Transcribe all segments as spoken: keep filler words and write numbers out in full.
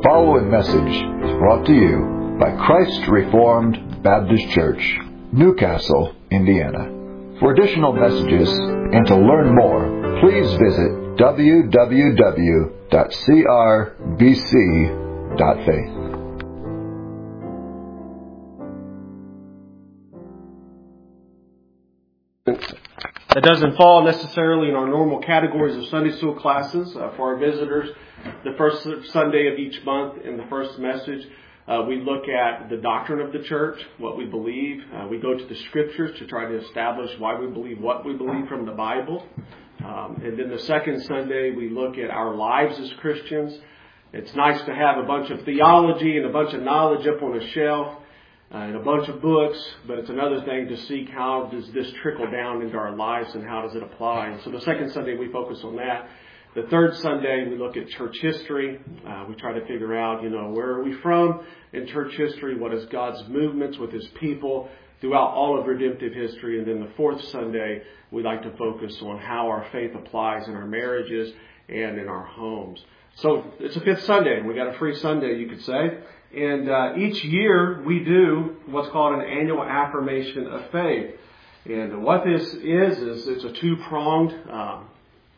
following message is brought to you by Christ Reformed Baptist Church, Newcastle, Indiana. For additional messages and to learn more, please visit w w w dot c r b c dot faith. That doesn't fall necessarily in our normal categories of Sunday school classes. Uh, for our visitors, the first Sunday of each month in the first message, uh, we look at the doctrine of the church, what we believe. Uh, we go to the scriptures to try to establish why we believe what we believe from the Bible. Um, and then the second Sunday, we look at our lives as Christians. It's nice to have a bunch of theology and a bunch of knowledge up on a shelf. Uh, and a bunch of books, but it's another thing to seek how does this trickle down into our lives and how does it apply. And so the second Sunday we focus on that. The third Sunday we look at church history. Uh, we try to figure out, you know, where are we from in church history? What is God's movements with His people throughout all of redemptive history? And then the fourth Sunday we like to focus on how our faith applies in our marriages and in our homes. So it's a fifth Sunday, and we got a free Sunday, you could say. And uh, each year we do what's called an annual affirmation of faith. And what this is, is it's a two-pronged um,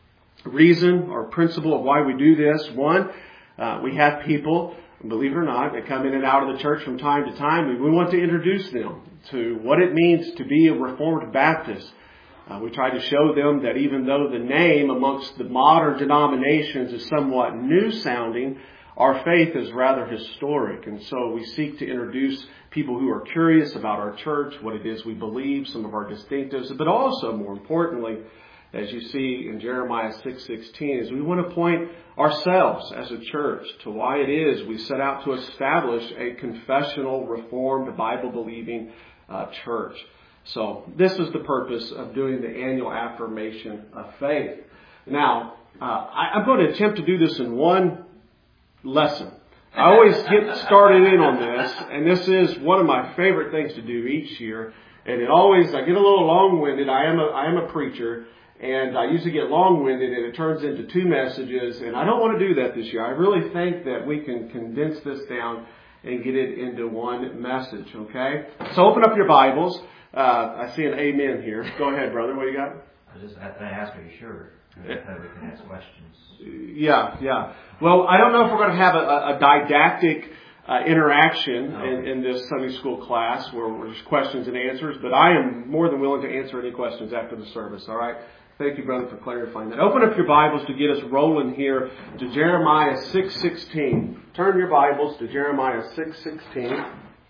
reason or principle of why we do this. One, uh, we have people, believe it or not, that come in and out of the church from time to time. And we want to introduce them to what it means to be a Reformed Baptist. Uh, we try to show them that even though the name amongst the modern denominations is somewhat new sounding, our faith is rather historic, and so we seek to introduce people who are curious about our church, what it is we believe, some of our distinctives, but also, more importantly, as you see in Jeremiah six sixteen, is we want to point ourselves as a church to why it is we set out to establish a confessional, Reformed, Bible-believing uh, church. So this is the purpose of doing the annual affirmation of faith. Now, uh, I, I'm going to attempt to do this in one lesson. I always get started in on this, and this is one of my favorite things to do each year. And it always, I get a little long-winded. I am a, I am a preacher, and I usually get long-winded, and it turns into two messages. And I don't want to do that this year. I really think that we can condense this down and get it into one message. Okay? So open up your Bibles. Uh, I see an amen here. Go ahead, brother. What do you got? I just I ask, are you sure? That we can ask questions. Yeah, yeah. Well, I don't know if we're going to have a, a didactic uh, interaction no. in, in this Sunday school class where there's questions and answers, but I am more than willing to answer any questions after the service, all right? Thank you, brother, for clarifying that. Open up your Bibles to get us rolling here to Jeremiah six sixteen. Turn your Bibles to Jeremiah six sixteen.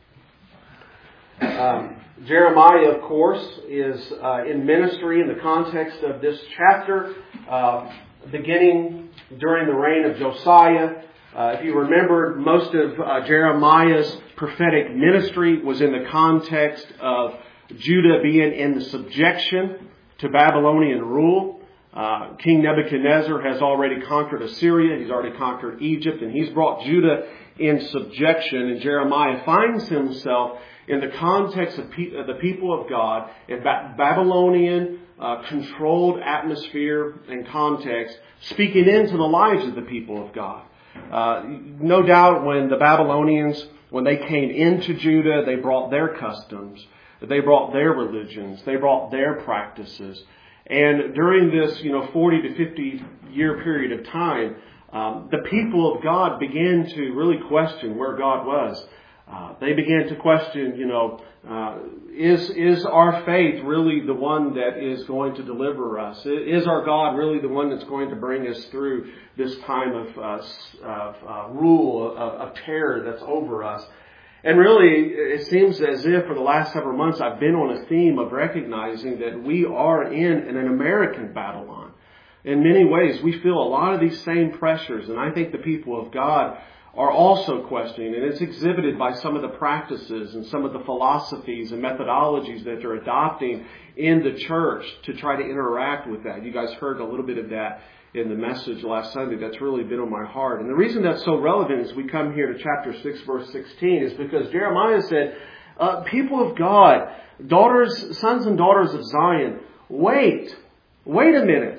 Um, Jeremiah, of course, is uh, in ministry in the context of this chapter, uh, beginning during the reign of Josiah. Uh, if you remember, most of uh, Jeremiah's prophetic ministry was in the context of Judah being in the subjection to Babylonian rule. Uh, King Nebuchadnezzar has already conquered Assyria. He's already conquered Egypt, and he's brought Judah in subjection. And Jeremiah finds himself in the context of pe- the people of God, in ba- Babylonian uh, controlled atmosphere and context, speaking into the lives of the people of God. Uh, no doubt when the Babylonians, when they came into Judah, they brought their customs, they brought their religions, they brought their practices. And during this, you know, forty to fifty year period of time, um, the people of God began to really question where God was. Uh, they began to question, you know, uh, is is our faith really the one that is going to deliver us? Is our God really the one that's going to bring us through this time of, uh, of uh, rule, of, of terror that's over us? And really, it seems as if for the last several months I've been on a theme of recognizing that we are in, in an American Babylon. In many ways, we feel a lot of these same pressures, and I think the people of God are also questioning, and it's exhibited by some of the practices and some of the philosophies and methodologies that they're adopting in the church to try to interact with that. You guys heard a little bit of that in the message last Sunday. That's really been on my heart. And the reason that's so relevant as we come here to chapter six, verse sixteen, is because Jeremiah said, uh, people of God, daughters, sons and daughters of Zion, wait, wait a minute.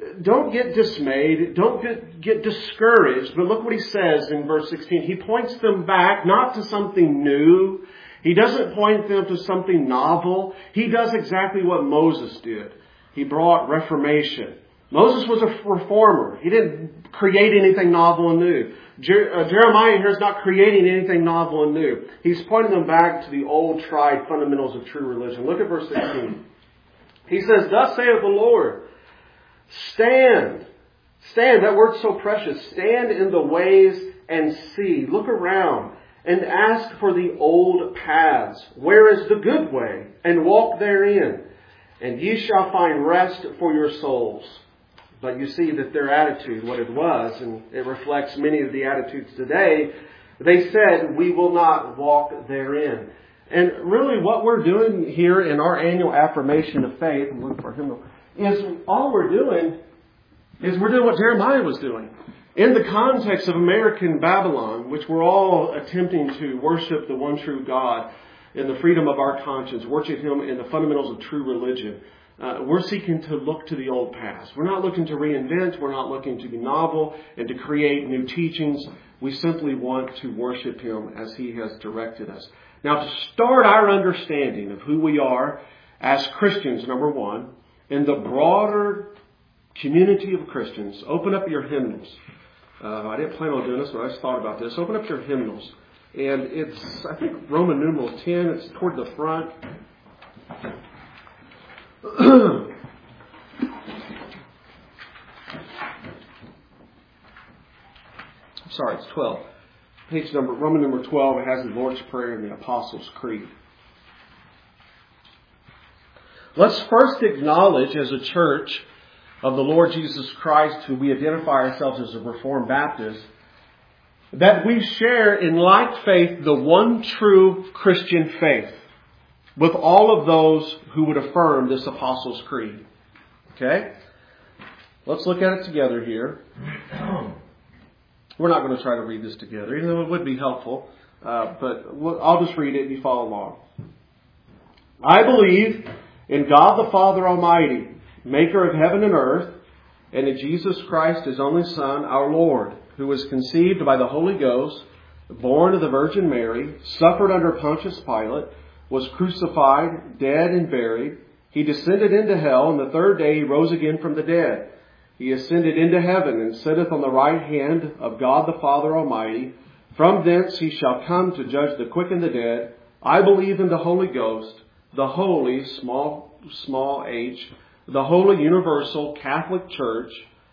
don't get dismayed. Don't get, get discouraged. But look what he says in verse sixteen. He points them back not to something new. He doesn't point them to something novel. He does exactly what Moses did. He brought reformation. Moses was a reformer. He didn't create anything novel and new. Jer- uh, Jeremiah here is not creating anything novel and new. He's pointing them back to the old tried fundamentals of true religion. Look at verse sixteen. He says, "Thus saith the Lord, stand." Stand, that word's so precious. Stand in the ways and see. Look around and ask for the old paths. Where is the good way? And walk therein. And ye shall find rest for your souls. But you see that their attitude, what it was, and it reflects many of the attitudes today, they said, we will not walk therein. And really what we're doing here in our annual affirmation of faith, and look for him, is all we're doing is we're doing what Jeremiah was doing. In the context of American Babylon, which we're all attempting to worship the one true God in the freedom of our conscience, worship Him in the fundamentals of true religion, uh, we're seeking to look to the old past. We're not looking to reinvent. We're not looking to be novel and to create new teachings. We simply want to worship Him as He has directed us. Now, to start our understanding of who we are as Christians, number one, in the broader community of Christians, open up your hymnals. Uh, I didn't plan on doing this, but I just thought about this. Open up your hymnals. And it's, I think, Roman numeral ten. It's toward the front. Sorry, it's twelve. Page number, Roman number twelve, it has the Lord's Prayer and the Apostles' Creed. Let's first acknowledge as a church of the Lord Jesus Christ, who we identify ourselves as a Reformed Baptist, that we share in like faith the one true Christian faith with all of those who would affirm this Apostles' Creed. Okay? Let's look at it together here. We're not going to try to read this together, even though it would be helpful. Uh, but we'll, I'll just read it and you follow along. I believe in God the Father Almighty, maker of heaven and earth, and in Jesus Christ, His only Son, our Lord, who was conceived by the Holy Ghost, born of the Virgin Mary, suffered under Pontius Pilate, was crucified, dead, and buried. He descended into hell, and the third day He rose again from the dead. He ascended into heaven and sitteth on the right hand of God the Father Almighty. From thence He shall come to judge the quick and the dead. I believe in the Holy Ghost, the holy, small, small h, the holy universal Catholic Church,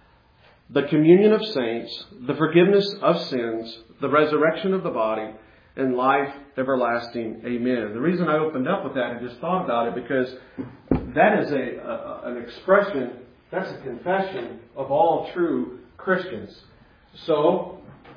the communion of saints, the forgiveness of sins, the resurrection of the body, and life everlasting. Amen. The reason I opened up with that and just thought about it, because that is a, a an expression, that's a confession of all true Christians. So,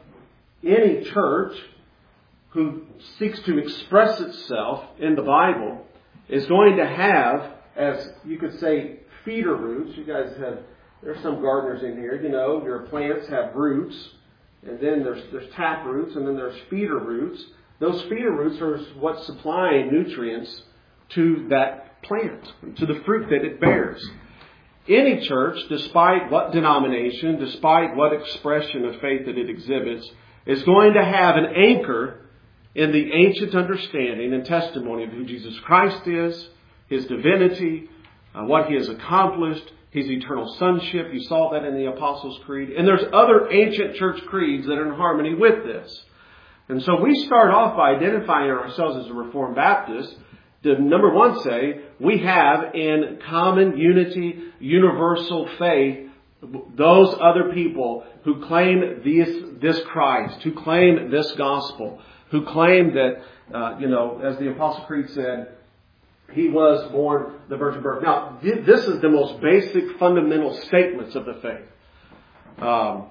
any church who seeks to express itself in the Bible is going to have, as you could say, feeder roots. You guys have, there's some gardeners in here, you know, your plants have roots, and then there's there's tap roots, and then there's feeder roots. Those feeder roots are what's supplying nutrients to that plant, to the fruit that it bears. Any church, despite what denomination, despite what expression of faith that it exhibits, is going to have an anchor in the ancient understanding and testimony of who Jesus Christ is, His divinity, uh, what He has accomplished, His eternal sonship. You saw that in the Apostles' Creed. And there's other ancient church creeds that are in harmony with this. And so we start off by identifying ourselves as a Reformed Baptist to, number one, say we have in common unity, universal faith, those other people who claim this, this Christ, who claim this gospel, who claim that, uh, you know, as the Apostles' Creed said, He was born the virgin birth. Now, this is the most basic fundamental statements of the faith. Um,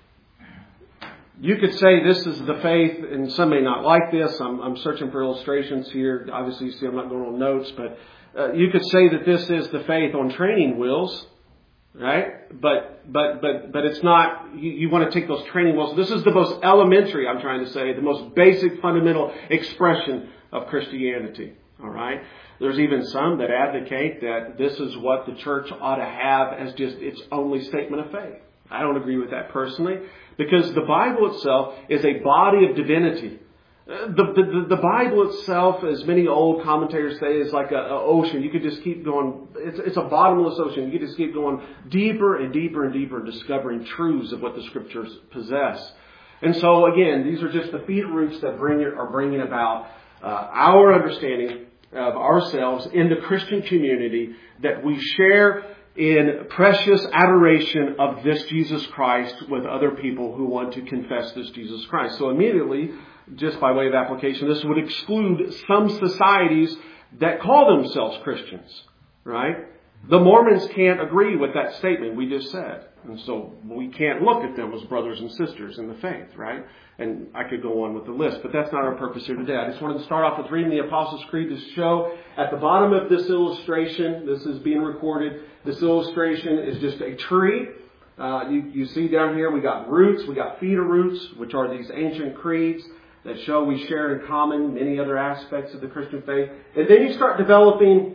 you could say this is the faith, and some may not like this. I'm, I'm searching for illustrations here. Obviously, you see I'm not going on notes, but uh, you could say that this is the faith on training wheels, right? But but but but it's not. You, you want to take those training wheels. This is the most elementary, I'm trying to say, the most basic fundamental expression of Christianity. All right. There's even some that advocate that this is what the church ought to have as just its only statement of faith. I don't agree with that personally, because the Bible itself is a body of divinity. The, the, the Bible itself, as many old commentators say, is like an ocean. You could just keep going. It's, it's a bottomless ocean. You could just keep going deeper and deeper and deeper, discovering truths of what the Scriptures possess. And so, again, these are just the feet roots that bring it, are bringing about uh, our understanding of ourselves in the Christian community, that we share in precious adoration of this Jesus Christ with other people who want to confess this Jesus Christ. So immediately, just by way of application, this would exclude some societies that call themselves Christians, right? The Mormons can't agree with that statement we just said. And so we can't look at them as brothers and sisters in the faith, right? And I could go on with the list, but that's not our purpose here today. I just wanted to start off with reading the Apostles' Creed to show at the bottom of this illustration, this is being recorded, this illustration is just a tree. Uh, you, you see down here we got roots, we got feeder roots, which are these ancient creeds that show we share in common many other aspects of the Christian faith. And then you start developing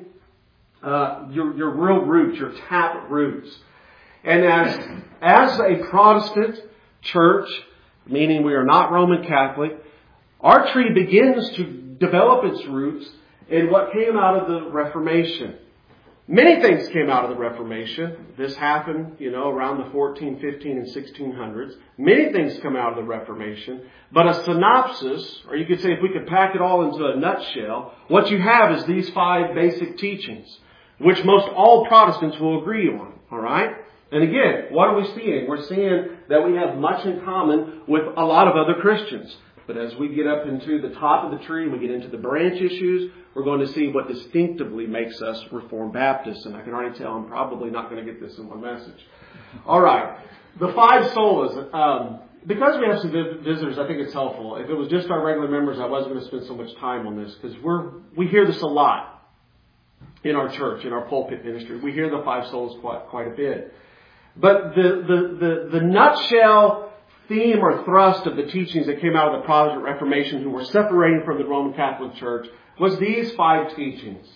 uh, your, your real roots, your tap roots. And as, as a Protestant church, meaning we are not Roman Catholic, our tree begins to develop its roots in what came out of the Reformation. Many things came out of the Reformation. This happened, you know, around the fourteen, fifteen, and sixteen hundreds. Many things come out of the Reformation. But a synopsis, or you could say if we could pack it all into a nutshell, what you have is these five basic teachings, which most all Protestants will agree on. All right? And again, what are we seeing? We're seeing that we have much in common with a lot of other Christians. But as we get up into the top of the tree and we get into the branch issues, we're going to see what distinctively makes us Reformed Baptists. And I can already tell I'm probably not going to get this in one message. All right. The five solas. Um, because we have some visitors, I think it's helpful. If it was just our regular members, I wasn't going to spend so much time on this, because we're we hear this a lot in our church, in our pulpit ministry. We hear the five solas quite, quite a bit. But the, the, the, the nutshell theme or thrust of the teachings that came out of the Protestant Reformation, who were separating from the Roman Catholic Church, was these five teachings.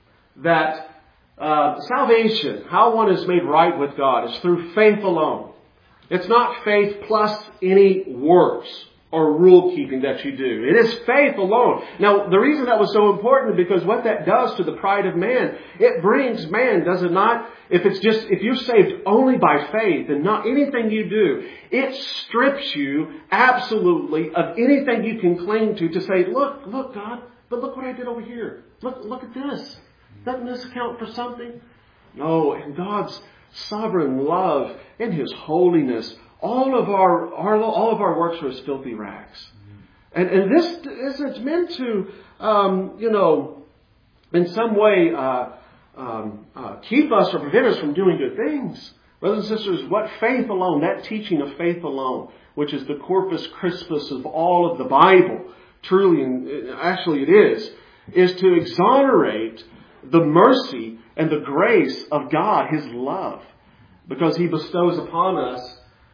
That uh, salvation, how one is made right with God, is through faith alone. It's not faith plus any works or rule keeping that you do. It is faith alone. Now, the reason that was so important is because what that does to the pride of man, it brings man, does it not? If it's just, if you're saved only by faith and not anything you do, it strips you absolutely of anything you can cling to to say, look, look, God, but look what I did over here. Look, look at this. Doesn't this account for something? No, in God's sovereign love and His holiness, all of our, our all of our works are as filthy rags. And, and this isn't meant to, um, you know, in some way uh, um, uh, keep us or prevent us from doing good things. Brothers and sisters, what faith alone, that teaching of faith alone, which is the corpus Christus of all of the Bible, truly, and actually it is, is to exonerate the mercy and the grace of God, His love, because He bestows upon us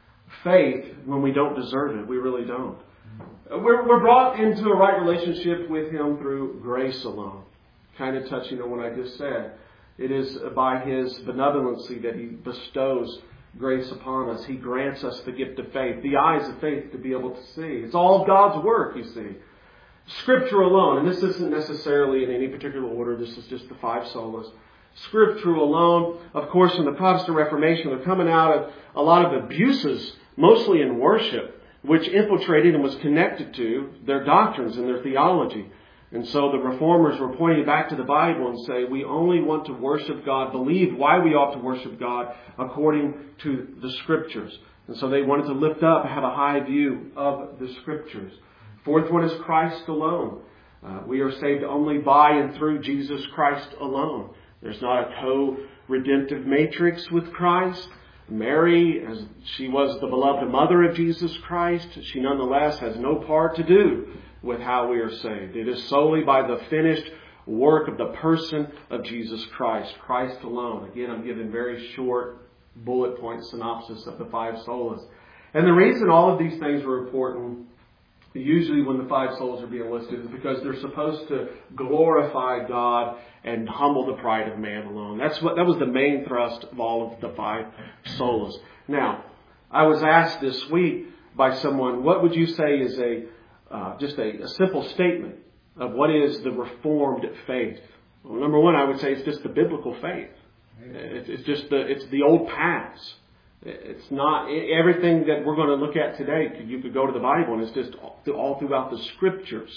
faith when we don't deserve it. We really don't. We're, we're brought into a right relationship with Him through grace alone. Kind of touching on what I just said. It is by His benevolency that He bestows grace upon us. He grants us the gift of faith, the eyes of faith to be able to see. It's all God's work, you see. Scripture alone, and this isn't necessarily in any particular order, this is just the five solas. Scripture alone, of course, in the Protestant Reformation, they're coming out of a lot of abuses, mostly in worship, which infiltrated and was connected to their doctrines and their theology. And so the Reformers were pointing back to the Bible and say, we only want to worship God, believe why we ought to worship God according to the Scriptures. And so they wanted to lift up, have a high view of the Scriptures. Fourth one is Christ alone. Uh, we are saved only by and through Jesus Christ alone. There's not a co-redemptive matrix with Christ. Mary, as she was the beloved mother of Jesus Christ, she nonetheless has no part to do with how we are saved. It is solely by the finished work of the person of Jesus Christ, Christ alone. Again, I'm giving very short bullet point synopsis of the five solas. And the reason all of these things are important usually when the five solas are being listed, is because they're supposed to glorify God and humble the pride of man alone. That's what that was the main thrust of all of the five solas. Now, I was asked this week by someone, what would you say is a uh, just a, a simple statement of what is the Reformed faith? Well, number one, I would say it's just the biblical faith. It's, it's just the it's the old paths. It's not everything that we're going to look at today. You could go to the Bible and it's just all throughout the Scriptures.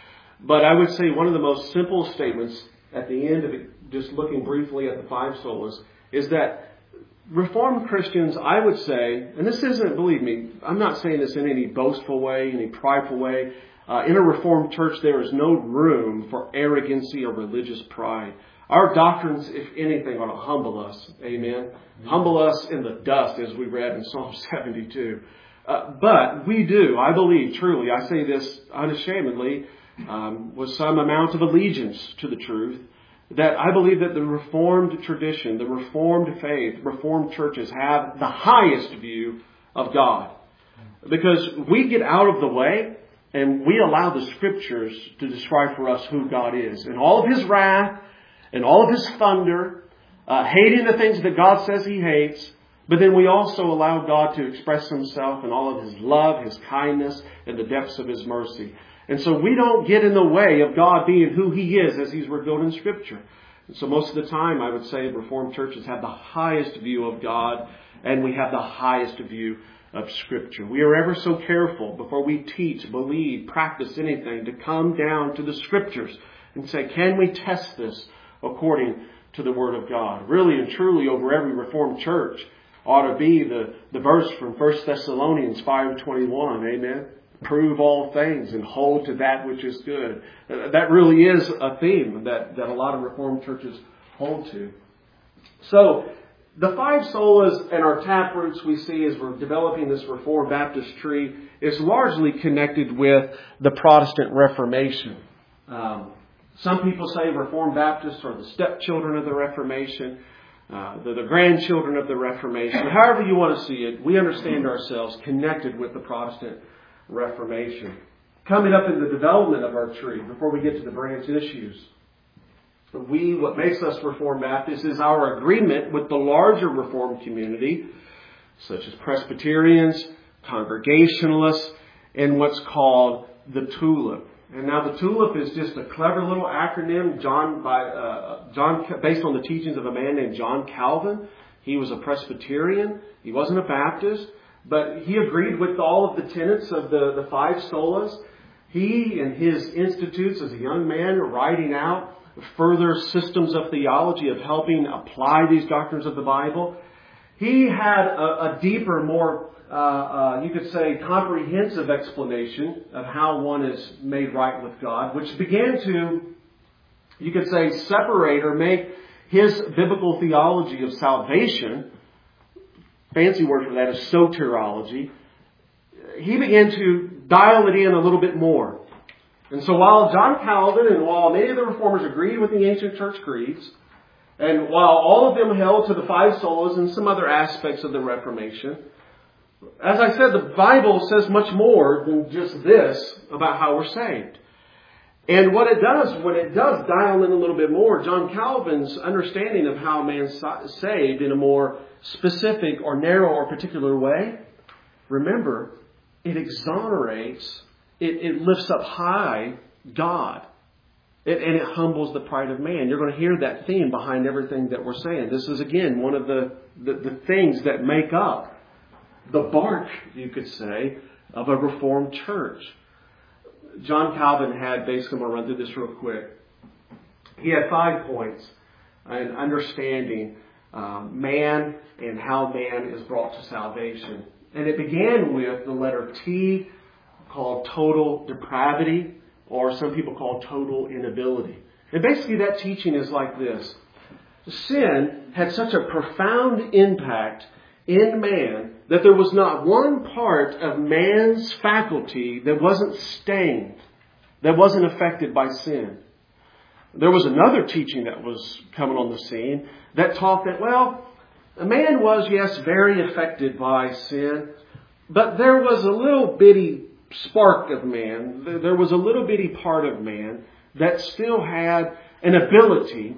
But I would say one of the most simple statements at the end of it, just looking briefly at the five solas, is that Reformed Christians, I would say, and this isn't, believe me, I'm not saying this in any boastful way, any prideful way. Uh, in a Reformed church, there is no room for arrogancy or religious pride. Our doctrines, if anything, ought to humble us. Amen. Humble us in the dust, as we read in Psalm seventy-two. Uh, but we do, I believe, truly, I say this unashamedly, um, with some amount of allegiance to the truth, that I believe that the Reformed tradition, the Reformed faith, Reformed churches have the highest view of God. Because we get out of the way and we allow the Scriptures to describe for us who God is. And all of His wrath, and all of His thunder, uh, hating the things that God says He hates, but then we also allow God to express Himself in all of His love, His kindness, and the depths of His mercy. And so we don't get in the way of God being who He is as He's revealed in Scripture. And so most of the time, I would say Reformed churches have the highest view of God, and we have the highest view of Scripture. We are ever so careful before we teach, believe, practice anything to come down to the Scriptures and say, can we test this according to the Word of God? Really and truly, over every Reformed church ought to be the, the verse from First Thessalonians five twenty-one. Amen. Prove all things and hold to that which is good. That really is a theme that, that a lot of Reformed churches hold to. So, the five solas and our taproots we see as we're developing this Reformed Baptist tree is largely connected with the Protestant Reformation. Um, Some people say Reformed Baptists are the stepchildren of the Reformation, uh, the, the grandchildren of the Reformation. However you want to see it, we understand ourselves connected with the Protestant Reformation. Coming up in the development of our tree, before we get to the branch issues, we, what makes us Reformed Baptists is our agreement with the larger Reformed community, such as Presbyterians, Congregationalists, and what's called the TULIP. And now the TULIP is just a clever little acronym John by uh, John based on the teachings of a man named John Calvin. He was a Presbyterian. He wasn't a Baptist, but he agreed with all of the tenets of the, the five solas. He and his institutes as a young man writing out further systems of theology of helping apply these doctrines of the Bible. He had a, a deeper, more Uh, uh, you could say, comprehensive explanation of how one is made right with God, which began to, you could say, separate or make his biblical theology of salvation, fancy word for that is soteriology, he began to dial it in a little bit more. And so while John Calvin and while many of the Reformers agreed with the ancient church creeds, and while all of them held to the five solas and some other aspects of the Reformation, as I said, the Bible says much more than just this about how we're saved. And what it does, when it does dial in a little bit more, John Calvin's understanding of how man's saved in a more specific or narrow or particular way, remember, it exonerates, it, it lifts up high God. It, and it humbles the pride of man. You're going to hear that theme behind everything that we're saying. This is, again, one of the, the, the things that make up the bark, you could say, of a Reformed church. John Calvin had, basically, I'm going to run through this real quick. He had five points in understanding um, man and how man is brought to salvation. And it began with the letter T, called total depravity, or some people call total inability. And basically that teaching is like this. Sin had such a profound impact in man that there was not one part of man's faculty that wasn't stained, that wasn't affected by sin. There was another teaching that was coming on the scene that taught that, well, a man was, yes, very affected by sin, but there was a little bitty spark of man, there was a little bitty part of man that still had an ability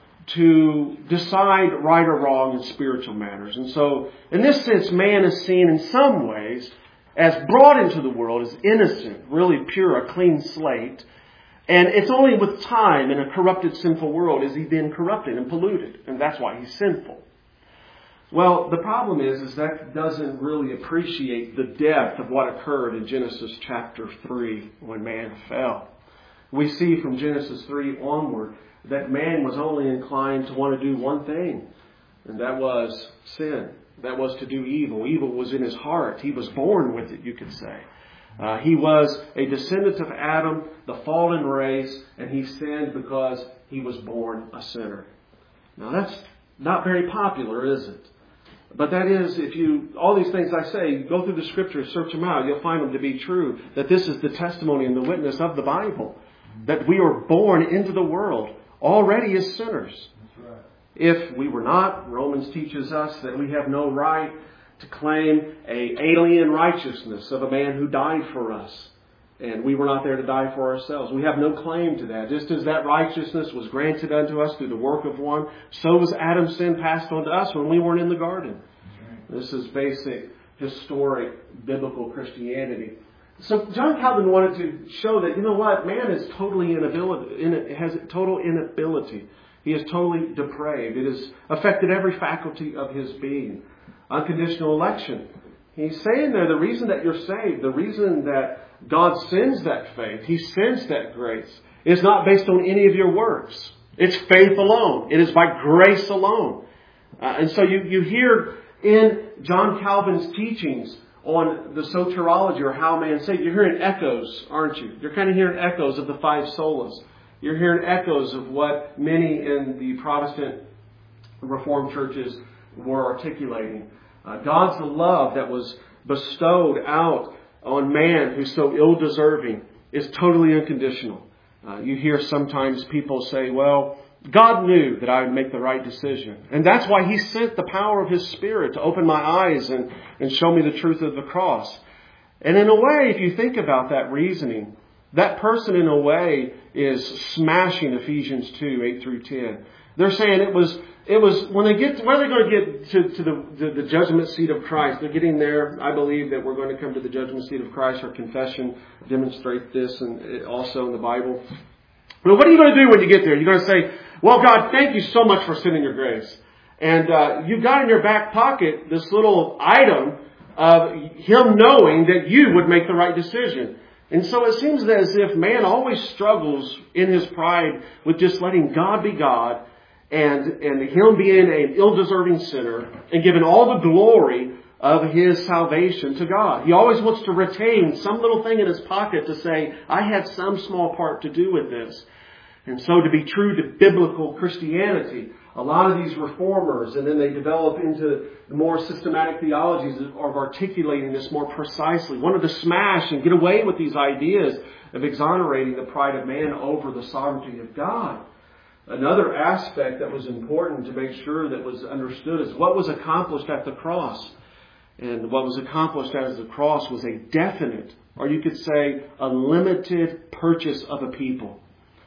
to decide right or wrong in spiritual matters. And so, in this sense, man is seen in some ways as brought into the world as innocent, really pure, a clean slate. And it's only with time in a corrupted, sinful world is he then corrupted and polluted. And that's why he's sinful. Well, the problem is, is that doesn't really appreciate the depth of what occurred in Genesis chapter three when man fell. We see from Genesis three onward that man was only inclined to want to do one thing, and that was sin. That was to do evil. Evil was in his heart. He was born with it, you could say. Uh, he was a descendant of Adam, the fallen race, and he sinned because he was born a sinner. Now that's not very popular, is it? But that is, if you, all these things I say, go through the Scriptures, search them out, you'll find them to be true. That this is the testimony and the witness of the Bible. That we are born into the world already as sinners. That's right. If we were not, Romans teaches us that we have no right to claim a alien righteousness of a man who died for us. And we were not there to die for ourselves. We have no claim to that. Just as that righteousness was granted unto us through the work of one, so was Adam's sin passed on to us when we weren't in the garden. Right. This is basic, historic, biblical Christianity. So John Calvin wanted to show that, you know what, man is totally inability, in, has total inability. He is totally depraved. It has affected every faculty of his being. Unconditional election. He's saying there, the reason that you're saved, the reason that God sends that faith, He sends that grace, is not based on any of your works. It's faith alone. It is by grace alone. Uh, and so you, you hear in John Calvin's teachings on the soteriology, or how man saved, you're hearing echoes, aren't you? You're kind of hearing echoes of the five solas. You're hearing echoes of what many in the Protestant Reformed churches were articulating. Uh, God's love that was bestowed out on man who's so ill-deserving is totally unconditional. Uh, you hear sometimes people say, well, God knew that I would make the right decision. And that's why He sent the power of His Spirit to open my eyes and, and show me the truth of the cross. And in a way, if you think about that reasoning, that person in a way is smashing Ephesians two, eight through ten. They're saying it was, it was when they get, to, when they're going to get to, to the, the, the judgment seat of Christ, they're getting there. I believe that we're going to come to the judgment seat of Christ. Our confession demonstrates this, and also in the Bible. But what are you going to do when you get there? You're going to say, well, God, thank you so much for sending your grace. And uh, you've got in your back pocket this little item of Him knowing that you would make the right decision. And so it seems as if man always struggles in his pride with just letting God be God and, and Him being an ill-deserving sinner and giving all the glory of His salvation to God. He always wants to retain some little thing in his pocket to say, I had some small part to do with this. And so to be true to biblical Christianity, a lot of these reformers, and then they develop into more systematic theologies of articulating this more precisely, wanted to smash and get away with these ideas of exonerating the pride of man over the sovereignty of God. Another aspect that was important to make sure that was understood is what was accomplished at the cross. And what was accomplished at the cross was a definite, or you could say a limited purchase of a people.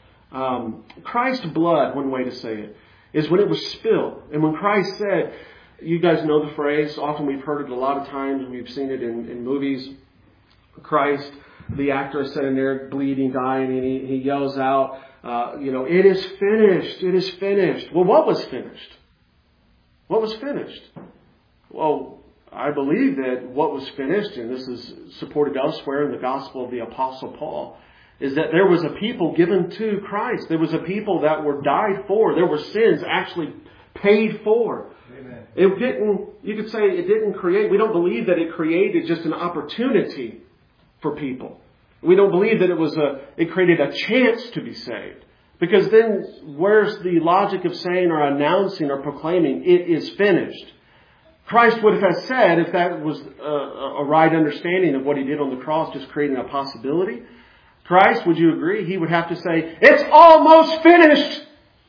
Um, Christ's blood, one way to say it, is when it was spilled. And when Christ said, you guys know the phrase, often we've heard it a lot of times, we've seen it in, in movies. Christ, the actor is sitting there bleeding, dying, and he, he yells out, uh, you know, it is finished, it is finished. Well, what was finished? What was finished? Well, I believe that what was finished, and this is supported elsewhere in the Gospel of the Apostle Paul, is that there was a people given to Christ. There was a people that were died for. There were sins actually paid for. Amen. It didn't, you could say it didn't create, we don't believe that it created just an opportunity for people. We don't believe that it was a, it created a chance to be saved. Because then where's the logic of saying or announcing or proclaiming it is finished? Christ would have said, if that was a, a right understanding of what He did on the cross, just creating a possibility, Christ, would you agree? He would have to say, it's almost finished.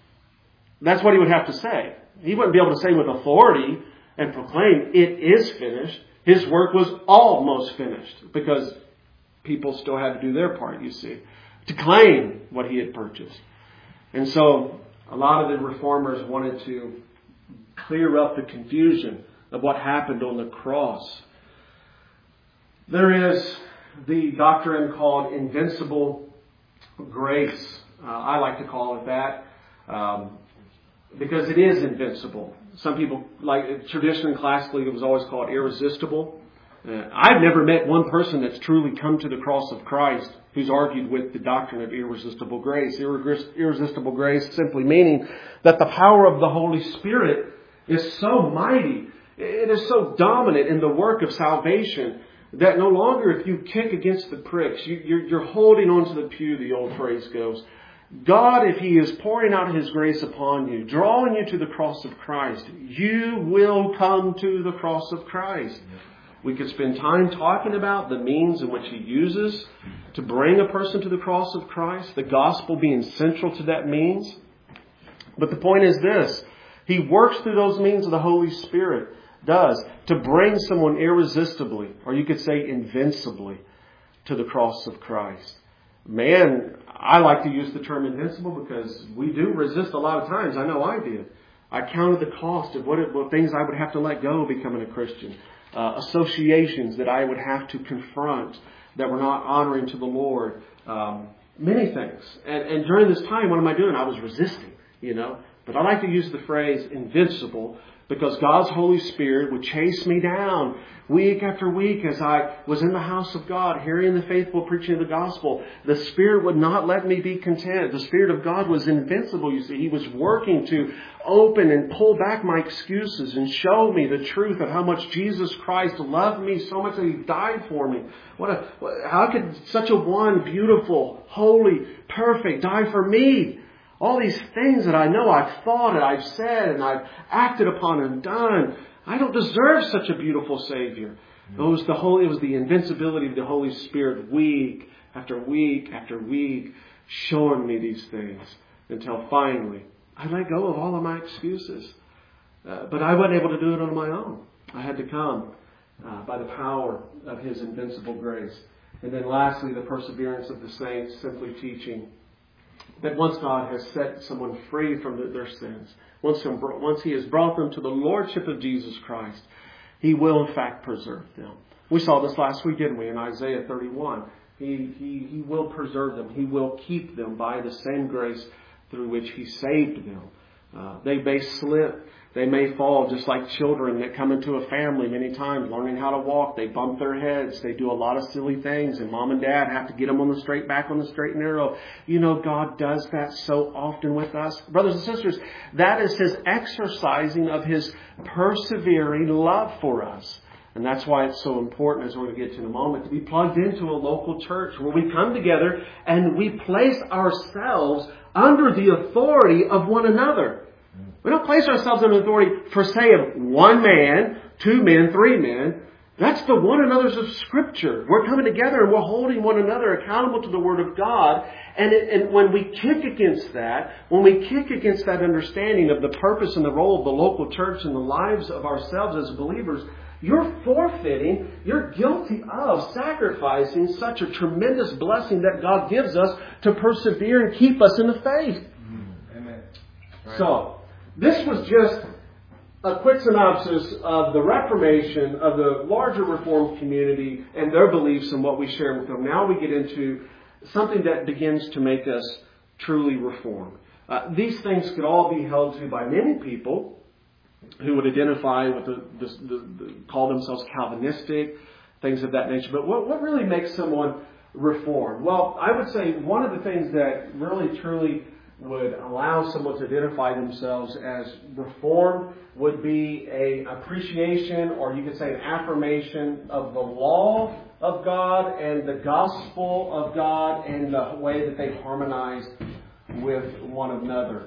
That's what He would have to say. He wouldn't be able to say with authority and proclaim, it is finished. His work was almost finished because people still had to do their part, you see, to claim what he had purchased. And so a lot of the reformers wanted to clear up the confusion of what happened on the cross. There is the doctrine called invincible grace. Uh, I like to call it that um, because it is invincible. Some people, like traditionally, classically, it was always called irresistible. Uh, I've never met one person that's truly come to the cross of Christ who's argued with the doctrine of irresistible grace. Irres- irresistible grace simply meaning that the power of the Holy Spirit is so mighty, it is so dominant in the work of salvation that no longer if you kick against the pricks, you, you're, you're holding onto the pew, the old phrase goes. God, if He is pouring out His grace upon you, drawing you to the cross of Christ, you will come to the cross of Christ. We could spend time talking about the means in which He uses to bring a person to the cross of Christ, the gospel being central to that means. But the point is this, He works through those means of the Holy Spirit, does, to bring someone irresistibly, or you could say invincibly, to the cross of Christ. Man, I like to use the term invincible because we do resist a lot of times. I know I did. I counted the cost of what, it, what things I would have to let go becoming a Christian. Uh, associations that I would have to confront that were not honoring to the Lord. Um, many things. And, and during this time, what am I doing? I was resisting, you know. But I like to use the phrase invincible because God's Holy Spirit would chase me down week after week as I was in the house of God, hearing the faithful preaching of the gospel. The Spirit would not let me be content. The Spirit of God was invincible, you see. He was working to open and pull back my excuses and show me the truth of how much Jesus Christ loved me so much that He died for me. What a, how could such a one, beautiful, holy, perfect, die for me? All these things that I know I've thought and I've said and I've acted upon and done. I don't deserve such a beautiful Savior. It was the Holy, it was the invincibility of the Holy Spirit week after week after week showing me these things until finally I let go of all of my excuses. Uh, but I wasn't able to do it on my own. I had to come uh, by the power of His invincible grace. And then lastly, the perseverance of the saints, simply teaching that once God has set someone free from the, their sins, once, once He has brought them to the Lordship of Jesus Christ, He will in fact preserve them. We saw this last week, didn't we, in Isaiah thirty-one. He, he, he will preserve them. He will keep them by the same grace through which He saved them. Uh, they may slip. They may fall just like children that come into a family many times learning how to walk. They bump their heads. They do a lot of silly things. And mom and dad have to get them on the straight, back on the straight and narrow. You know, God does that so often with us. Brothers and sisters, that is His exercising of His persevering love for us. And that's why it's so important, as we're going to get to in a moment, to be plugged into a local church where we come together and we place ourselves under the authority of one another. We don't place ourselves under authority, per se, of one man, two men, three men. That's the one another's of Scripture. We're coming together and we're holding one another accountable to the Word of God. And, it, and when we kick against that, when we kick against that understanding of the purpose and the role of the local church in the lives of ourselves as believers, you're forfeiting, you're guilty of sacrificing such a tremendous blessing that God gives us to persevere and keep us in the faith. Mm-hmm. Amen. Right. So, this was just a quick synopsis of the Reformation, of the larger Reformed community and their beliefs and what we share with them. Now we get into something that begins to make us truly reformed. Uh, these things could all be held to by many people who would identify with the, the, the, the call themselves Calvinistic, things of that nature. But what, what really makes someone reformed? Well, I would say one of the things that really truly would allow someone to identify themselves as reformed would be a appreciation, or you could say an affirmation of the law of God and the gospel of God and the way that they harmonize with one another.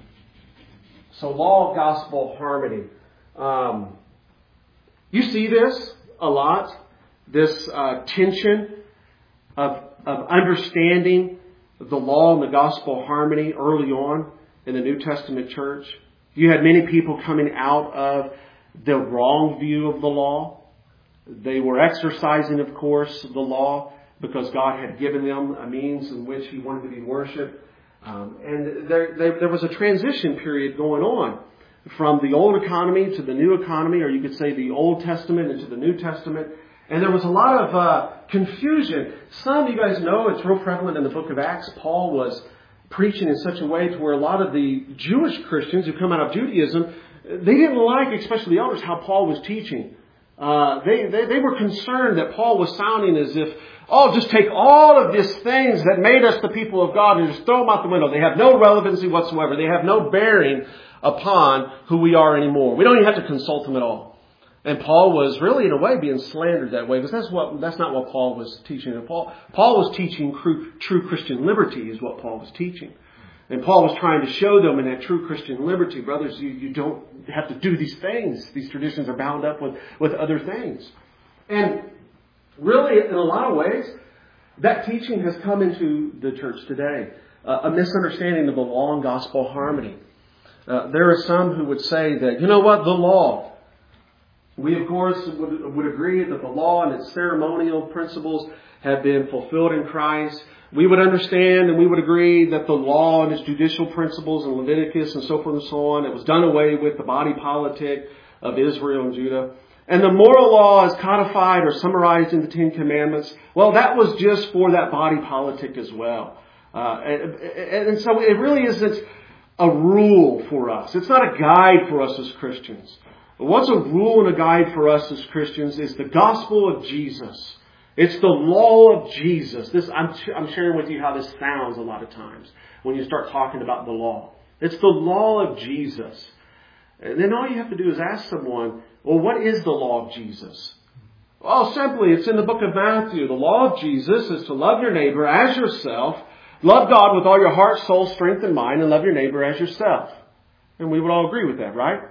So law, gospel, harmony. Um, you see this a lot, this uh, tension of, of understanding the law and the gospel harmony early on in the New Testament church. You had many people coming out of the wrong view of the law. They were exercising, of course, the law, because God had given them a means in which He wanted to be worshipped. Um, and there, there, there was a transition period going on from the old economy to the new economy, or you could say the Old Testament into the New Testament. And there was a lot of uh, confusion. Some of you guys know it's real prevalent in the book of Acts. Paul was preaching in such a way to where a lot of the Jewish Christians who come out of Judaism, they didn't like, especially the elders, how Paul was teaching. Uh, they, they, they were concerned that Paul was sounding as if, oh, just take all of these things that made us the people of God and just throw them out the window. They have no relevancy whatsoever. They have no bearing upon who we are anymore. We don't even have to consult them at all. And Paul was really, in a way, being slandered that way, because that's what that's not what Paul was teaching. Paul, Paul was teaching true, true Christian liberty is what Paul was teaching. And Paul was trying to show them in that true Christian liberty, brothers, you, you don't have to do these things. These traditions are bound up with, with other things. And really, in a lot of ways, that teaching has come into the church today. Uh, a misunderstanding of the law and gospel harmony. Uh, there are some who would say that, you know what, the law. We, of course, would, would agree that the law and its ceremonial principles have been fulfilled in Christ. We would understand and we would agree that the law and its judicial principles in Leviticus and so forth and so on, it was done away with, the body politic of Israel and Judah. And the moral law is codified or summarized in the Ten Commandments. Well, that was just for that body politic as well. Uh, and, and so it really isn't a rule for us. It's not a guide for us as Christians. What's a rule and a guide for us as Christians is the gospel of Jesus. It's the law of Jesus. This I'm, I'm sharing with you how this sounds a lot of times when you start talking about the law. It's the law of Jesus. And then all you have to do is ask someone, well, what is the law of Jesus? Well, simply, it's in the book of Matthew. The law of Jesus is to love your neighbor as yourself, love God with all your heart, soul, strength, and mind, and love your neighbor as yourself. And we would all agree with that, right?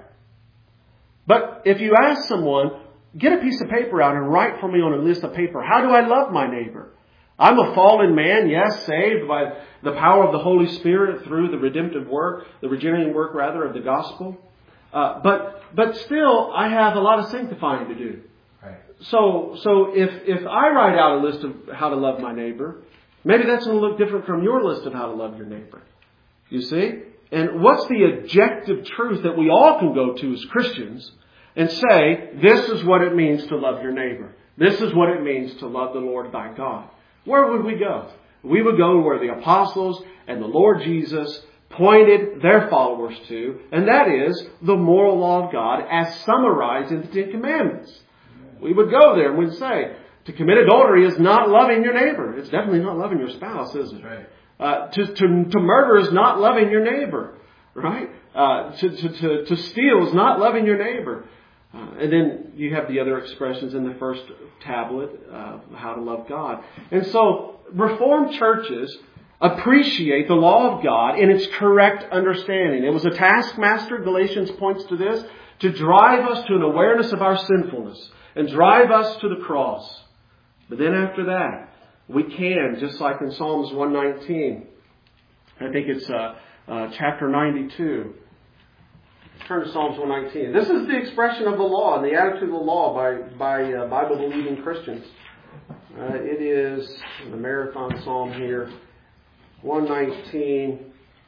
But if you ask someone, get a piece of paper out and write for me on a list of paper, how do I love my neighbor? I'm a fallen man, yes, saved by the power of the Holy Spirit through the redemptive work, the regenerating work, rather, of the gospel. Uh, but but still, I have a lot of sanctifying to do. Right. So so if, if I write out a list of how to love my neighbor, maybe that's going to look different from your list of how to love your neighbor. You see? And what's the objective truth that we all can go to as Christians and say, this is what it means to love your neighbor. This is what it means to love the Lord thy God. Where would we go? We would go where the apostles and the Lord Jesus pointed their followers to, and that is the moral law of God as summarized in the Ten Commandments. We would go there and we'd say, to commit adultery is not loving your neighbor. It's definitely not loving your spouse, is it? Right. Uh, to, to, to murder is not loving your neighbor, right? Uh, to, to, to, to steal is not loving your neighbor. Uh, and then you have the other expressions in the first tablet, uh, how to love God. And so Reformed churches appreciate the law of God in its correct understanding. It was a taskmaster, Galatians points to this, to drive us to an awareness of our sinfulness and drive us to the cross. But then after that, we can, just like in Psalms one nineteen, I think it's uh, uh, chapter ninety-two. Turn to Psalms one nineteen. This is the expression of the law and the attitude of the law by, by uh, Bible-believing Christians. Uh, it is the marathon psalm here, one nineteen,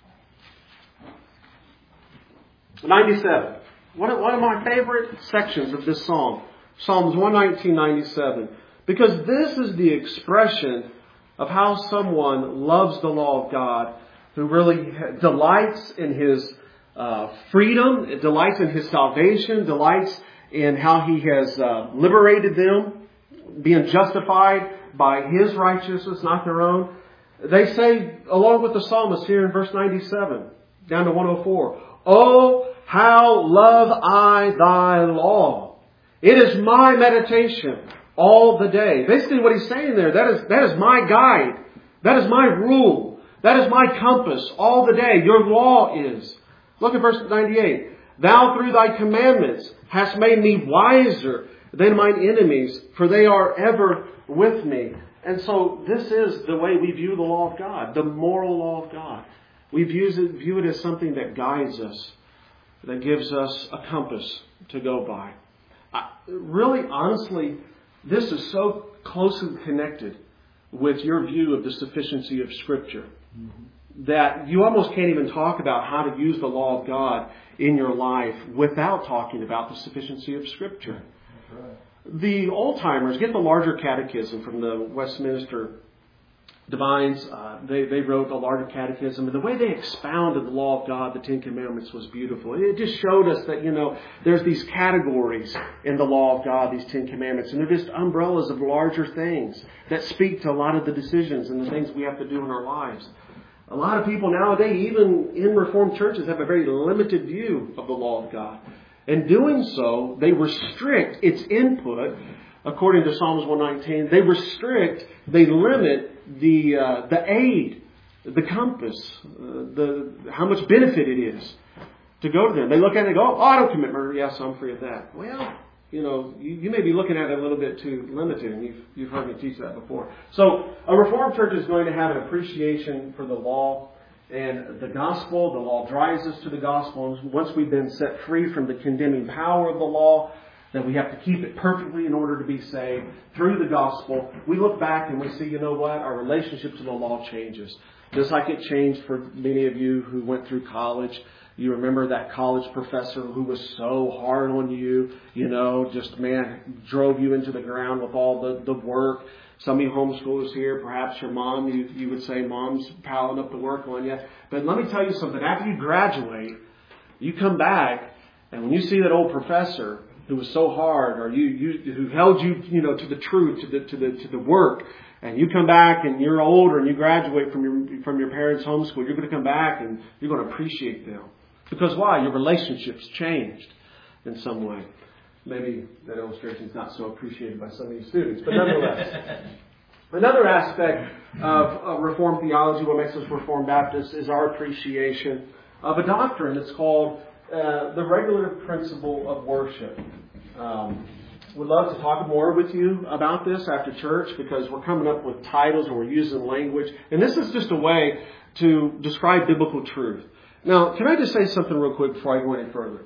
ninety-seven. One of, one of my favorite sections of this psalm, Psalms one nineteen, ninety-seven. Because this is the expression of how someone loves the law of God, who really delights in His uh, freedom, delights in His salvation, delights in how He has uh, liberated them, being justified by His righteousness, not their own. They say, along with the psalmist here in verse ninety-seven, down to one oh four, "Oh, how love I thy law! It is my meditation all the day." Basically what he's saying there, that is, that is my guide. That is my rule. That is my compass all the day. Your law is. Look at verse ninety-eight. "Thou through thy commandments hast made me wiser than mine enemies, for they are ever with me." And so this is the way we view the law of God, the moral law of God. We view it, view it as something that guides us, that gives us a compass to go by. I, really, honestly, this is so closely connected with your view of the sufficiency of Scripture. That you almost can't even talk about how to use the law of God in your life without talking about the sufficiency of Scripture. That's right. The old-timers get the larger catechism from the Westminster Divines. Uh, they, they wrote a larger catechism. And the way they expounded the law of God, the Ten Commandments, was beautiful. It just showed us that, you know, there's these categories in the law of God, these Ten Commandments. And they're just umbrellas of larger things that speak to a lot of the decisions and the things we have to do in our lives. A lot of people nowadays, even in Reformed churches, have a very limited view of the law of God. In doing so, they restrict its input. According to Psalms one nineteen, they restrict, they limit the uh, the aid, the compass, uh, the how much benefit it is to go to them. They look at it and go, oh, I don't commit murder. Yes, I'm free of that. Well, you know, you, you may be looking at it a little bit too limited, and you've, you've heard me teach that before. So a Reformed church is going to have an appreciation for the law and the gospel. The law drives us to the gospel. And once we've been set free from the condemning power of the law, that we have to keep it perfectly in order to be saved through the gospel, we look back and we see, you know what, our relationship to the law changes. Just like it changed for many of you who went through college. You remember that college professor who was so hard on you, you know, just, man, drove you into the ground with all the, the work. Some of you homeschoolers here, perhaps your mom, you, you would say mom's piling up the work on you. But let me tell you something. After you graduate, you come back, and when you see that old professor who was so hard, or you, you who held you, you know, to the truth, to the to the to the work, and you come back and you're older and you graduate from your from your parents' homeschool, you're going to come back and you're going to appreciate them. Because why? Your relationship's changed in some way. Maybe that illustration is not so appreciated by some of you students, but nonetheless. Another aspect of, of Reformed theology, what makes us Reformed Baptists, is our appreciation of a doctrine that's called uh, the regulative principle of worship. Um, we'd love to talk more with you about this after church, because we're coming up with titles and we're using language. And this is just a way to describe biblical truth. Now, can I just say something real quick before I go any further?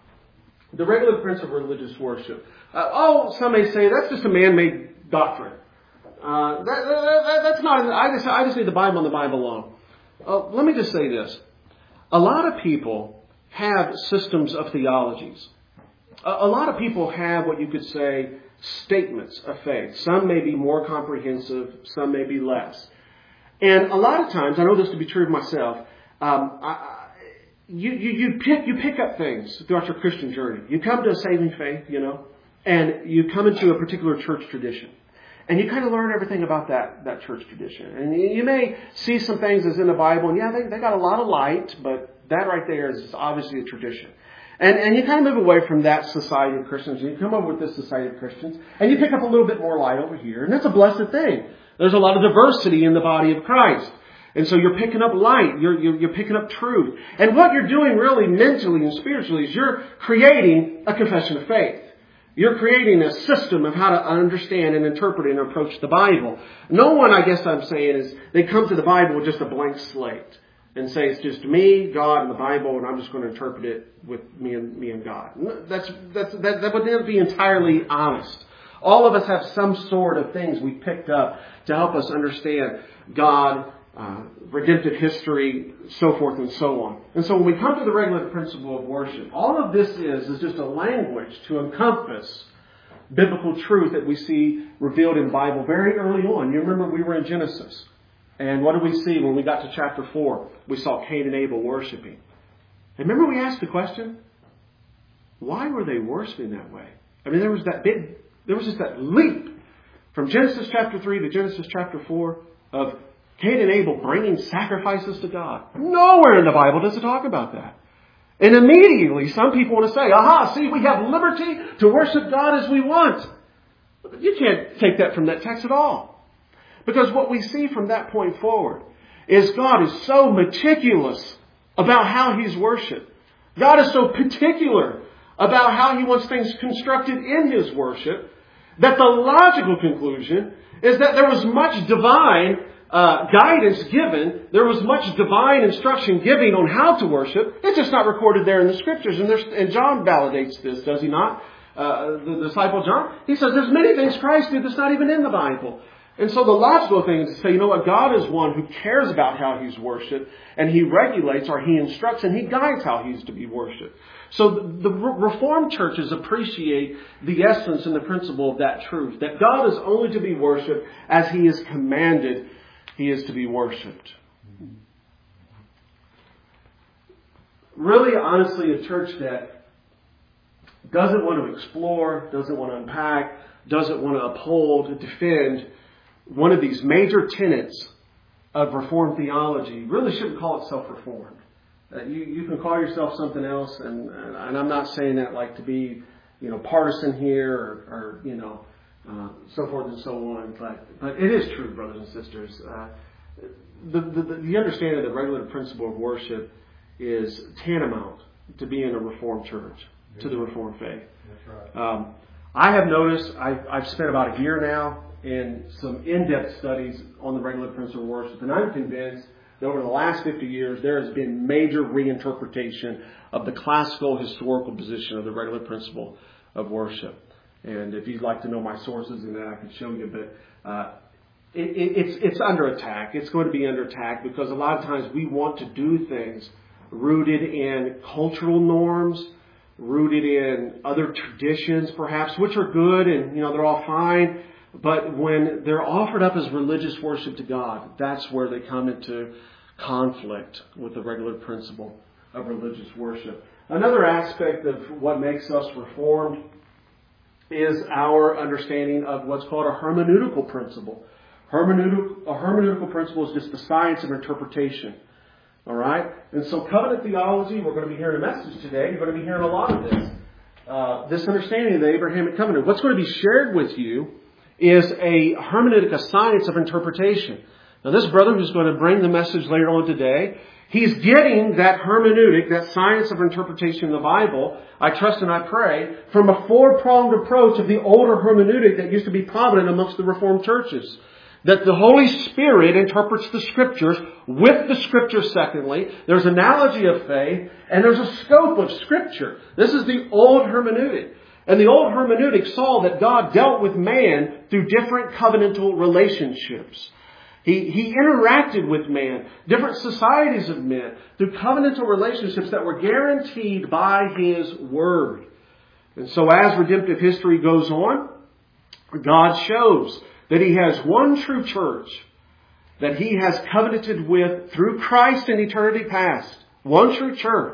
The regulative principle of religious worship. Uh, oh, some may say that's just a man-made doctrine. Uh, that, that, that's not. I just I just need the Bible and the Bible alone. Uh, let me just say this: a lot of people have systems of theologies. A, a lot of people have what you could say statements of faith. Some may be more comprehensive. Some may be less. And a lot of times, I know this to be true of myself. Um, I, You, you, you pick, you pick up things throughout your Christian journey. You come to a saving faith, you know, and you come into a particular church tradition. And you kind of learn everything about that, that church tradition. And you, you may see some things as in the Bible, and yeah, they, they got a lot of light, but that right there is obviously a tradition. And, and you kind of move away from that society of Christians, and you come over with this society of Christians, and you pick up a little bit more light over here. And that's a blessed thing. There's a lot of diversity in the body of Christ. And so you're picking up light, you're, you're, you're picking up truth. And what you're doing really mentally and spiritually is you're creating a confession of faith. You're creating a system of how to understand and interpret and approach the Bible. No one, I guess I'm saying, is they come to the Bible with just a blank slate and say it's just me, God, and the Bible, and I'm just going to interpret it with me and me and God. That's, that's, that, that would never be entirely honest. All of us have some sort of things we picked up to help us understand God, Uh, redemptive history, so forth and so on. And so when we come to the regulative principle of worship, all of this is is just a language to encompass biblical truth that we see revealed in the Bible very early on. You remember we were in Genesis. And what did we see when we got to chapter four? We saw Cain and Abel worshiping. And remember we asked the question, why were they worshiping that way? I mean, there was that big, there was just that leap from Genesis chapter three to Genesis chapter four of Cain and Abel bringing sacrifices to God. Nowhere in the Bible does it talk about that. And immediately some people want to say, aha, see, we have liberty to worship God as we want. You can't take that from that text at all. Because what we see from that point forward is God is so meticulous about how He's worshipped. God is so particular about how He wants things constructed in His worship that the logical conclusion is that there was much divine Uh, guidance given. There was much divine instruction given on how to worship. It's just not recorded there in the Scriptures. And, there's, and John validates this, does he not? Uh, the disciple John. He says there's many things Christ did that's not even in the Bible. And so the logical thing is to say, you know what, God is one who cares about how He's worshipped, and He regulates or He instructs and He guides how He's to be worshipped. So the, the Reformed churches appreciate the essence and the principle of that truth, that God is only to be worshipped as He is commanded He is to be worshipped. Really, honestly, a church that doesn't want to explore, doesn't want to unpack, doesn't want to uphold, defend one of these major tenets of Reformed theology really shouldn't call itself Reformed. Uh, you, you can call yourself something else, and, and I'm not saying that like to be, you know, partisan here or, or you know, uh, so forth and so on. But but it is true, brothers and sisters. Uh, the, the the understanding of the regulative principle of worship is tantamount to being a Reformed church, to the Reformed faith. That's right. Um, I have noticed, I've, I've spent about a year now in some in-depth studies on the regulative principle of worship, and I'm convinced that over the last fifty years there has been major reinterpretation of the classical historical position of the regulative principle of worship. And if you'd like to know my sources in that, I can show you, but uh, it, it, it's, it's under attack. It's going to be under attack because a lot of times we want to do things rooted in cultural norms, rooted in other traditions perhaps, which are good and, you know, they're all fine. But when they're offered up as religious worship to God, that's where they come into conflict with the regular principle of religious worship. Another aspect of what makes us Reformed is our understanding of what's called a hermeneutical principle. Hermeneutical, a hermeneutical principle is just the science of interpretation. All right? And so covenant theology, we're going to be hearing a message today. You're going to be hearing a lot of this. Uh, this understanding of the Abrahamic covenant. What's going to be shared with you is a hermeneutic, a science of interpretation. Now this brother who's going to bring the message later on today, he's getting that hermeneutic, that science of interpretation in the Bible, I trust and I pray, from a four-pronged approach of the older hermeneutic that used to be prominent amongst the Reformed churches. That the Holy Spirit interprets the Scriptures with the Scriptures, secondly. There's analogy of faith, and there's a scope of Scripture. This is the old hermeneutic. And the old hermeneutic saw that God dealt with man through different covenantal relationships. He, he interacted with man, different societies of men, through covenantal relationships that were guaranteed by His Word. And so as redemptive history goes on, God shows that He has one true church that He has covenanted with through Christ in eternity past. One true church.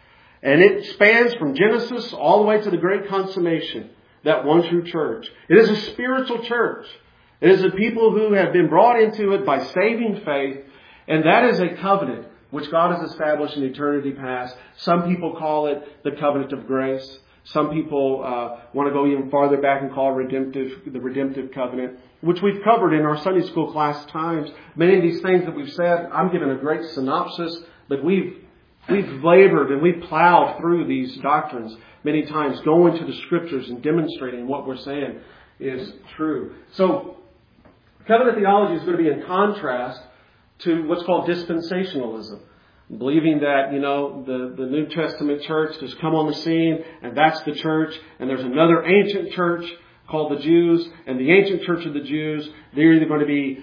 And it spans from Genesis all the way to the great consummation. That one true church. It is a spiritual church. It is a people who have been brought into it by saving faith. And that is a covenant which God has established in eternity past. Some people call it the covenant of grace. Some people uh, want to go even farther back and call it redemptive, the redemptive covenant, which we've covered in our Sunday school class times. Many of these things that we've said, I'm giving a great synopsis, but we've we've labored and we've plowed through these doctrines many times, going to the Scriptures and demonstrating what we're saying is true. So, covenant theology is going to be in contrast to what's called dispensationalism. Believing that, you know, the, the New Testament church has come on the scene and that's the church. And there's another ancient church called the Jews. And the ancient church of the Jews, they're either going to be,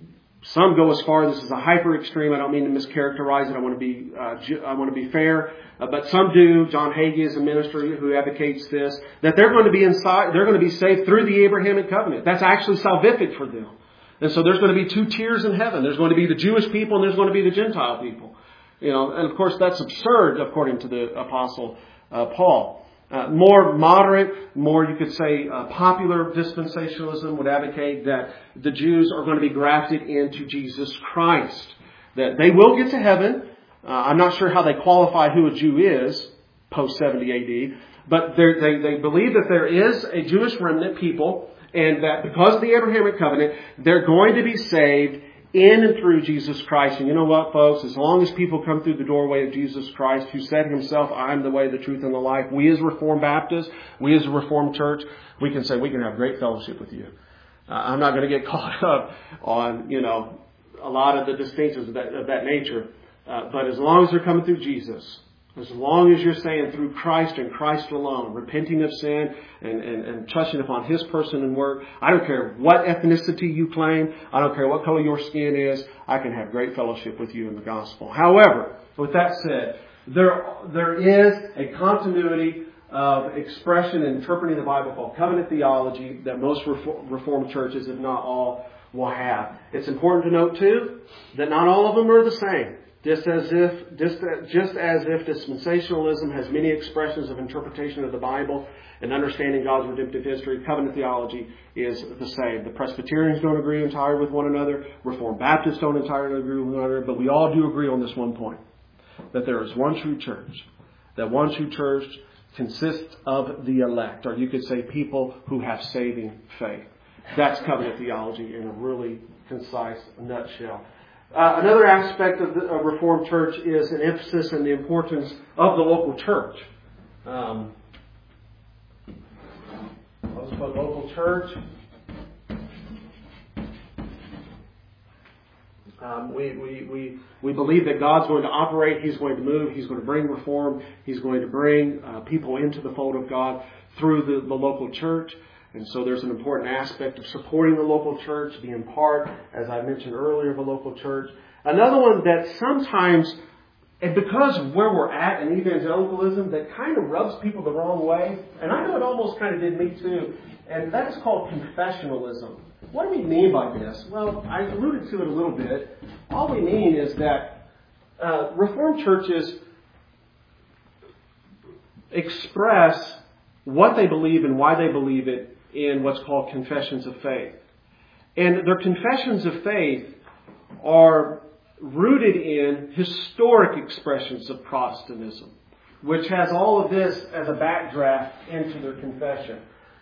some go as far, this is a hyper extreme. I don't mean to mischaracterize it. I want to be, uh, I want to be fair. Uh, but some do. John Hagee is a minister who advocates this, that they're going to be inside, they're going to be saved through the Abrahamic covenant. That's actually salvific for them. And so there's going to be two tiers in heaven. There's going to be the Jewish people and there's going to be the Gentile people. You know, and of course that's absurd according to the Apostle uh, Paul. Uh, more moderate, more you could say uh, popular dispensationalism would advocate that the Jews are going to be grafted into Jesus Christ. That they will get to heaven. Uh, I'm not sure how they qualify who a Jew is post seventy A D, but they they believe that there is a Jewish remnant people, and that because of the Abrahamic covenant, they're going to be saved in and through Jesus Christ. And you know what, folks? As long as people come through the doorway of Jesus Christ, who said Himself, I am the way, the truth, and the life, we as Reformed Baptists, we as a Reformed church, we can say we can have great fellowship with you. Uh, I'm not going to get caught up on, you know, a lot of the distinctions of that, of that nature. Uh, but as long as they're coming through Jesus, As long as you're saying through Christ and Christ alone, repenting of sin and, and, and trusting upon His person and work, I don't care what ethnicity you claim, I don't care what color your skin is, I can have great fellowship with you in the gospel. However, with that said, there, there is a continuity of expression and interpreting the Bible called covenant theology that most Reformed churches, if not all, will have. It's important to note, too, that not all of them are the same. Just as if, just, just as if dispensationalism has many expressions of interpretation of the Bible and understanding God's redemptive history, covenant theology is the same. The Presbyterians don't agree entirely with one another. Reformed Baptists don't entirely agree with one another. But we all do agree on this one point, that there is one true church. That one true church consists of the elect, or you could say people who have saving faith. That's covenant theology in a really concise nutshell. Uh, another aspect of the of Reformed Church is an emphasis on the importance of the local church. Um, let's put local church. Um, we, we, we, we believe that God's going to operate. He's going to move. He's going to bring reform. He's going to bring uh, people into the fold of God through the, the local church. And so there's an important aspect of supporting the local church, being part, as I mentioned earlier, of a local church. Another one that sometimes, and because of where we're at in evangelicalism, that kind of rubs people the wrong way. And I know it almost kind of did me too. And that's called confessionalism. What do we mean by this? Well, I alluded to it a little bit. All we mean is that uh, Reformed churches express what they believe and why they believe it in what's called confessions of faith. And their confessions of faith are rooted in historic expressions of Protestantism, which has all of this as a backdraft into their confession.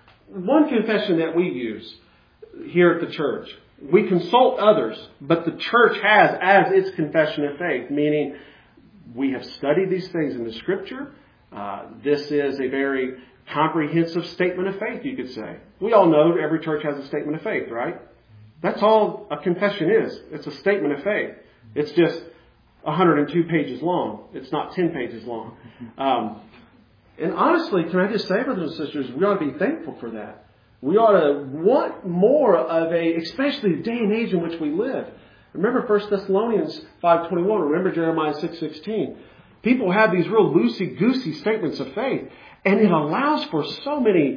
One confession that we use here at the church, we consult others, but the church has as its confession of faith, meaning we have studied these things in the Scripture. Uh, this is a very comprehensive statement of faith, you could say. We all know every church has a statement of faith, right? That's all a confession is. It's a statement of faith. It's just one hundred two pages long. It's not ten pages long. Um, and honestly, can I just say, brothers and sisters, we ought to be thankful for that. We ought to want more of a, especially the day and age in which we live. Remember First Thessalonians five twenty-one. Remember Jeremiah six sixteen. People have these real loosey-goosey statements of faith. And it allows for so many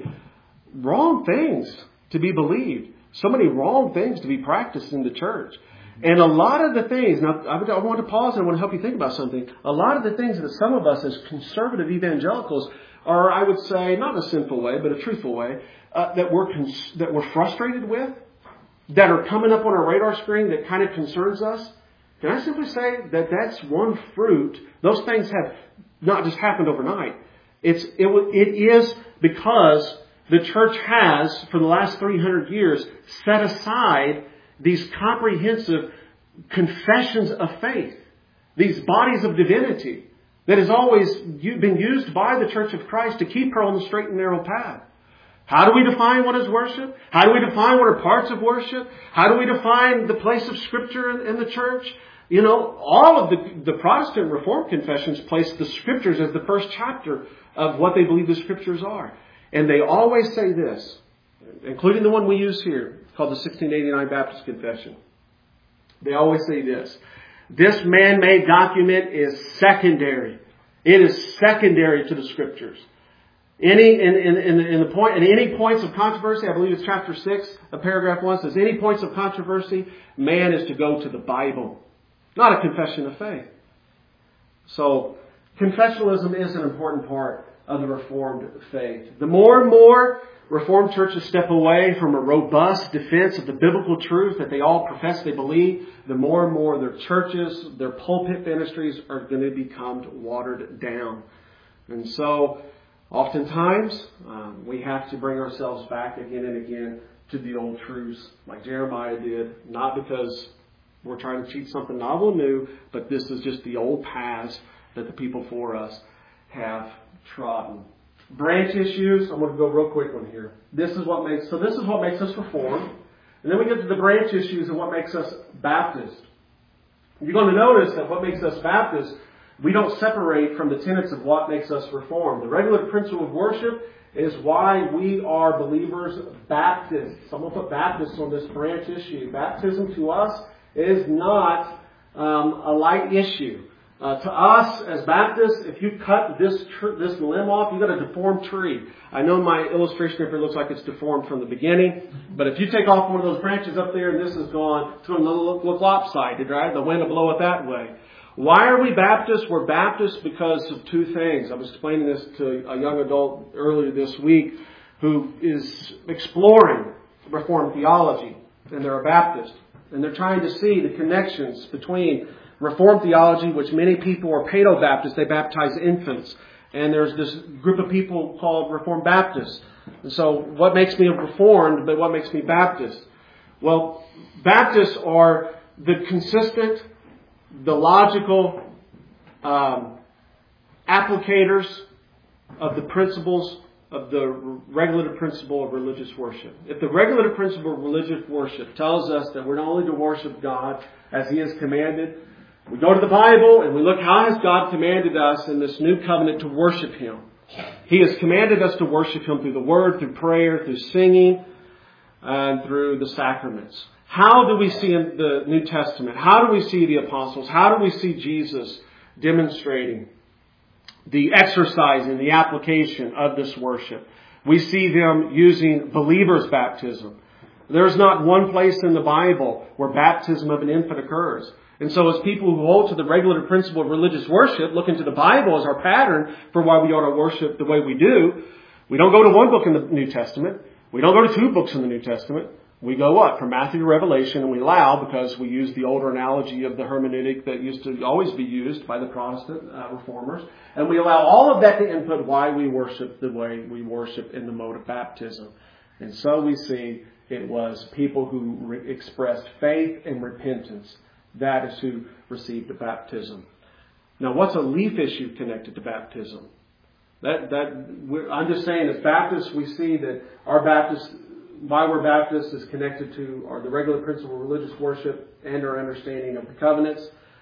wrong things to be believed. So many wrong things to be practiced in the church. And a lot of the things, now I want to pause and I want to help you think about something. A lot of the things that some of us as conservative evangelicals are, I would say, not in a sinful way, but a truthful way, uh, that we're cons- that we're frustrated with, that are coming up on our radar screen that kind of concerns us. Can I simply say that that's one fruit? Those things have not just happened overnight. It's, it, it is because the church has, for the last three hundred years, set aside these comprehensive confessions of faith, these bodies of divinity that has always been used by the Church of Christ to keep her on the straight and narrow path. How do we define what is worship? How do we define what are parts of worship? How do we define the place of Scripture in, in the church? You know, all of the, the Protestant Reformed confessions place the Scriptures as the first chapter of what they believe the Scriptures are. And they always say this, including the one we use here, called the sixteen eighty-nine Baptist Confession. They always say this: this man-made document is secondary. It is secondary to the Scriptures. Any in, in, in, in the point, in any points of controversy, I believe it's chapter six, of paragraph one says, any points of controversy, man is to go to the Bible, not a confession of faith. So, confessionalism is an important part of the Reformed faith. The more and more Reformed churches step away from a robust defense of the biblical truth that they all profess they believe, the more and more their churches, their pulpit ministries are going to become watered down. And so, oftentimes, um, we have to bring ourselves back again and again to the old truths, like Jeremiah did, not because we're trying to teach something novel and new, but this is just the old paths that the people for us have trodden. Branch issues, I'm going to go real quick on here. This is what makes, so this is what makes us Reformed. And then we get to the branch issues and what makes us Baptist. You're going to notice that what makes us Baptist we don't separate from the tenets of what makes us Reformed. The regulative principle of worship is why we are believers Baptists. Someone put Baptists on this branch issue. Baptism to us is not um, a light issue. Uh, to us, as Baptists, if you cut this tr- this limb off, you've got a deformed tree. I know my illustration here looks like it's deformed from the beginning, but if you take off one of those branches up there and this is gone, it's going to look, look lopsided, right? The wind will blow it that way. Why are we Baptists? We're Baptists because of two things. I was explaining this to a young adult earlier this week who is exploring Reformed theology, and they're a Baptist. And they're trying to see the connections between Reformed theology, which many people are Paedo-Baptists. They baptize infants. And there's this group of people called Reformed Baptists. And so what makes me a Reformed, but what makes me Baptist? Well, Baptists are the consistent, the logical um, applicators of the principles of the regulative principle of religious worship. If the regulative principle of religious worship tells us that we're not only to worship God as He has commanded, we go to the Bible and we look, how has God commanded us in this new covenant to worship Him? He has commanded us to worship Him through the Word, through prayer, through singing, and through the sacraments. How do we see in the New Testament? How do we see the apostles? How do we see Jesus demonstrating the exercising, the application of this worship? We see them using believers' baptism. There's not one place in the Bible where baptism of an infant occurs. And so as people who hold to the regulative principle of religious worship, look into the Bible as our pattern for why we ought to worship the way we do, we don't go to one book in the New Testament. We don't go to two books in the New Testament. We go what? From Matthew to Revelation, and we allow, because we use the older analogy of the hermeneutic that used to always be used by the Protestant uh, reformers, and we allow all of that to input why we worship the way we worship in the mode of baptism. And so we see it was people who re- expressed faith and repentance. That is who received the baptism. Now, what's a leaf issue connected to baptism? That that we're, I'm just saying, as Baptists, we see that our Baptist, why we're Baptists, is connected to our, the regular principle of religious worship and our understanding of the covenants.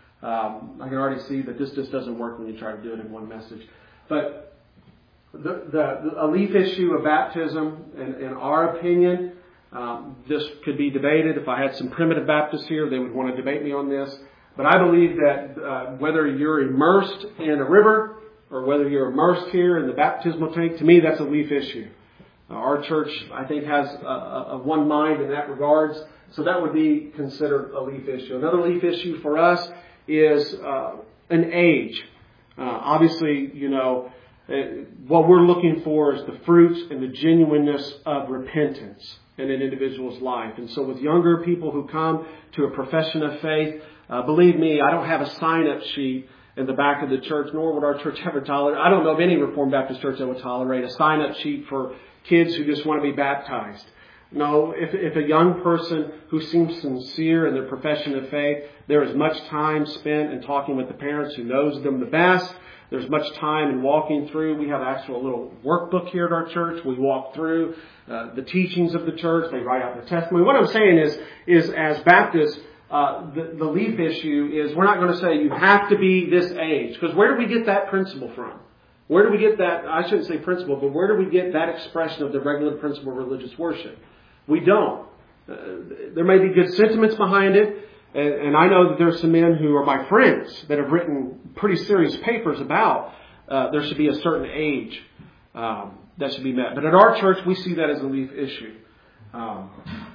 Um, I can already see that this just doesn't work when you try to do it in one message. But the, the, the a leaf issue of baptism, in, in our opinion, um, this could be debated. If I had some primitive Baptists here, they would want to debate me on this. But I believe that uh, whether you're immersed in a river or whether you're immersed here in the baptismal tank, to me that's a leaf issue. Uh, our church, I think, has a, a, a one mind in that regards. So that would be considered a leaf issue. Another leaf issue for us is uh, an age. Uh, obviously, you know, uh, what we're looking for is the fruits and the genuineness of repentance in an individual's life. And so with younger people who come to a profession of faith, uh, believe me, I don't have a sign-up sheet in the back of the church, nor would our church ever tolerate. I don't know of any Reformed Baptist church that would tolerate a sign-up sheet for kids who just want to be baptized. No, if, if a young person who seems sincere in their profession of faith, there is much time spent in talking with the parents who knows them the best. There's much time in walking through. We have actually a little workbook here at our church. We walk through uh, the teachings of the church. They write out their testimony. What I'm saying is, is as Baptists, uh, the, the leaf issue is we're not going to say you have to be this age. Because where do we get that principle from? Where do we get that? I shouldn't say principle, but where do we get that expression of the regular principle of religious worship? We don't. Uh, there may be good sentiments behind it. And, and I know that there are some men who are my friends that have written pretty serious papers about uh, there should be a certain age um, that should be met. But at our church, we see that as a leaf issue. Um,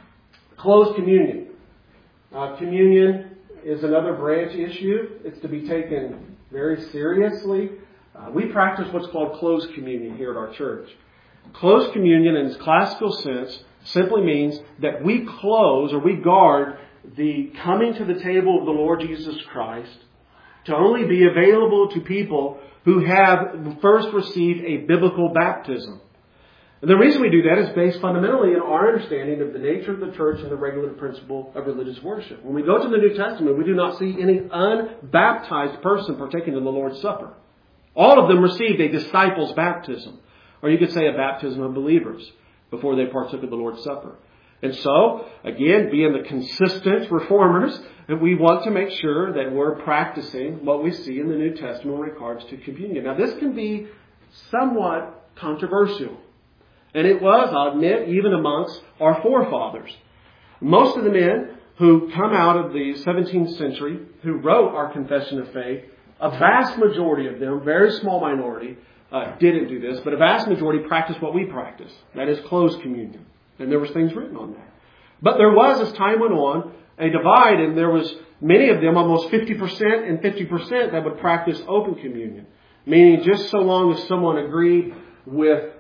closed communion. Uh, communion is another branch issue. It's to be taken very seriously. Uh, we practice what's called closed communion here at our church. Closed communion in its classical sense simply means that we close or we guard the coming to the table of the Lord Jesus Christ to only be available to people who have first received a biblical baptism. And the reason we do that is based fundamentally in our understanding of the nature of the church and the regular principle of religious worship. When we go to the New Testament, we do not see any unbaptized person partaking in the Lord's Supper. All of them received a disciple's baptism, or you could say a baptism of believers before they partook of the Lord's Supper. And so, again, being the consistent reformers, we want to make sure that we're practicing what we see in the New Testament in regards to communion. Now, this can be somewhat controversial. And it was, I'll admit, even amongst our forefathers. Most of the men who come out of the seventeenth century, who wrote our Confession of Faith, a vast majority of them, very small minority, uh, didn't do this, but a vast majority practiced what we practice. That is closed communion. And there was things written on that. But there was, as time went on, a divide, and there was many of them, almost fifty percent and fifty percent, that would practice open communion. Meaning just so long as someone agreed with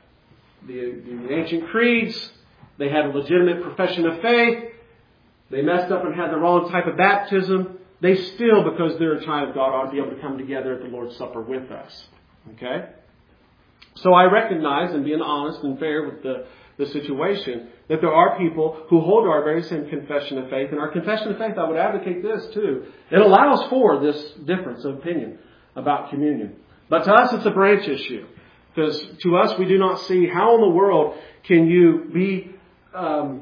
the, the ancient creeds, they had a legitimate profession of faith, they messed up and had the wrong type of baptism, they still, because they're a child of God, ought to be able to come together at the Lord's Supper with us. Okay? So I recognize, and being honest and fair with the, the situation, that there are people who hold our very same confession of faith. And our confession of faith, I would advocate this too. It allows for this difference of opinion about communion. But to us, it's a branch issue. Because to us, we do not see how in the world can you be um,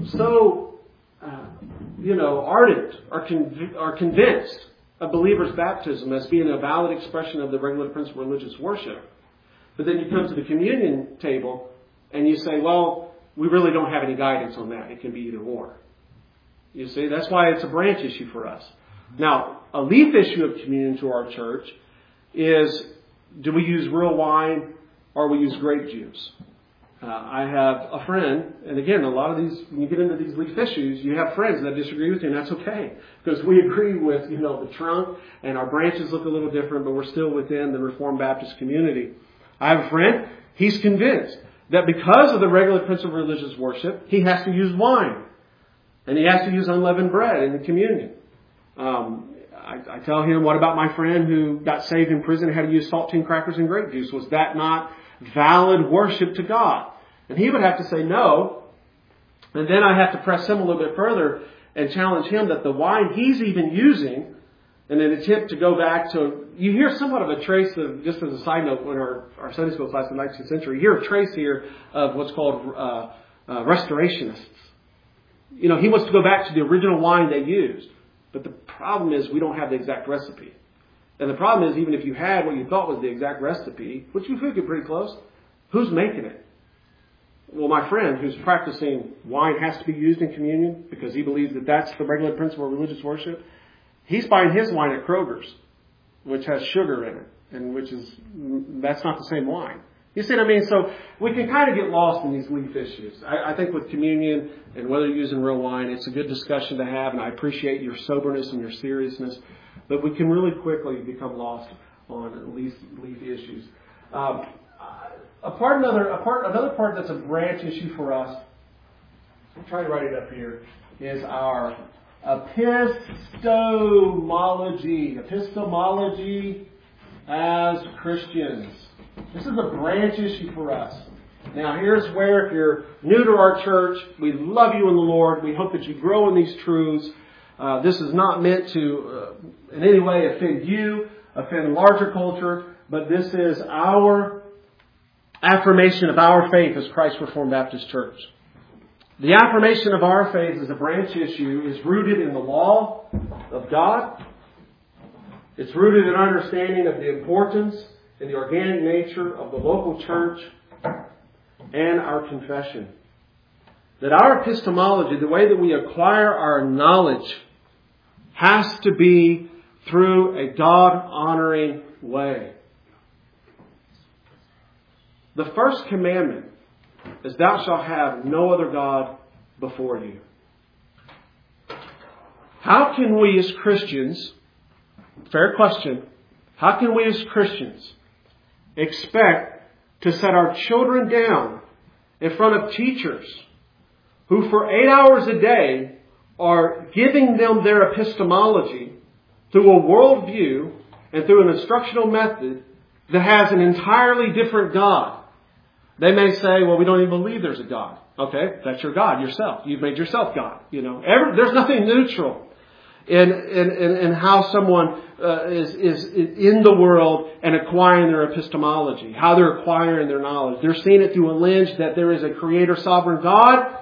so, uh, you know, ardent or, conv- or convinced of believers' baptism as being a valid expression of the regular principle of religious worship. But then you come to the communion table and you say, well, we really don't have any guidance on that. It can be either or. You see, that's why it's a branch issue for us. Now, a leaf issue of communion to our church is, do we use real wine or we use grape juice? Uh, I have a friend, and again, a lot of these, when you get into these leaf issues, you have friends that disagree with you, and that's okay. Because we agree with, you know, the trunk, and our branches look a little different, but we're still within the Reformed Baptist community. I have a friend, he's convinced that because of the regular principle of religious worship, he has to use wine. And he has to use unleavened bread in the communion. Um, I, I tell him, what about my friend who got saved in prison and had to use saltine crackers and grape juice? Was that not valid worship to God? And he would have to say no. And then I have to press him a little bit further and challenge him that the wine he's even using in an attempt to go back to, you hear somewhat of a trace of, just as a side note, when our, our Sunday school class in the nineteenth century, you hear a trace here of what's called uh, uh, restorationists. You know, he wants to go back to the original wine they used. But the problem is we don't have the exact recipe. And the problem is, even if you had what you thought was the exact recipe, which you could get pretty close, who's making it? Well, my friend who's practicing wine has to be used in communion because he believes that that's the regular principle of religious worship. He's buying his wine at Kroger's, which has sugar in it, and which is, that's not the same wine. You see what I mean? So we can kind of get lost in these leaf issues. I, I think with communion and whether you're using real wine, it's a good discussion to have, and I appreciate your soberness and your seriousness. But we can really quickly become lost on leaf, leaf issues. Um, a part, another, a part, another part that's a branch issue for us, I'll try to write it up here, is our epistemology. Epistemology as Christians. This is a branch issue for us. Now, here's where, if you're new to our church, we love you in the Lord. We hope that you grow in these truths. Uh, this is not meant to uh, in any way offend you, offend larger culture, but this is our affirmation of our faith as Christ Reformed Baptist Church. The affirmation of our faith as a branch issue is rooted in the law of God. It's rooted in understanding of the importance and the organic nature of the local church and our confession. That our epistemology, the way that we acquire our knowledge, has to be through a God-honoring way. The first commandment is, thou shalt have no other God before you. How can we as Christians, fair question, how can we as Christians expect to set our children down in front of teachers who for eight hours a day are giving them their epistemology through a worldview and through an instructional method that has an entirely different God? They may say, well, we don't even believe there's a God. Okay, that's your God, yourself. You've made yourself God. You know, Every, there's nothing neutral in, in, in, in how someone uh, is, is in the world and acquiring their epistemology, how they're acquiring their knowledge. They're seeing it through a lens that there is a creator sovereign God,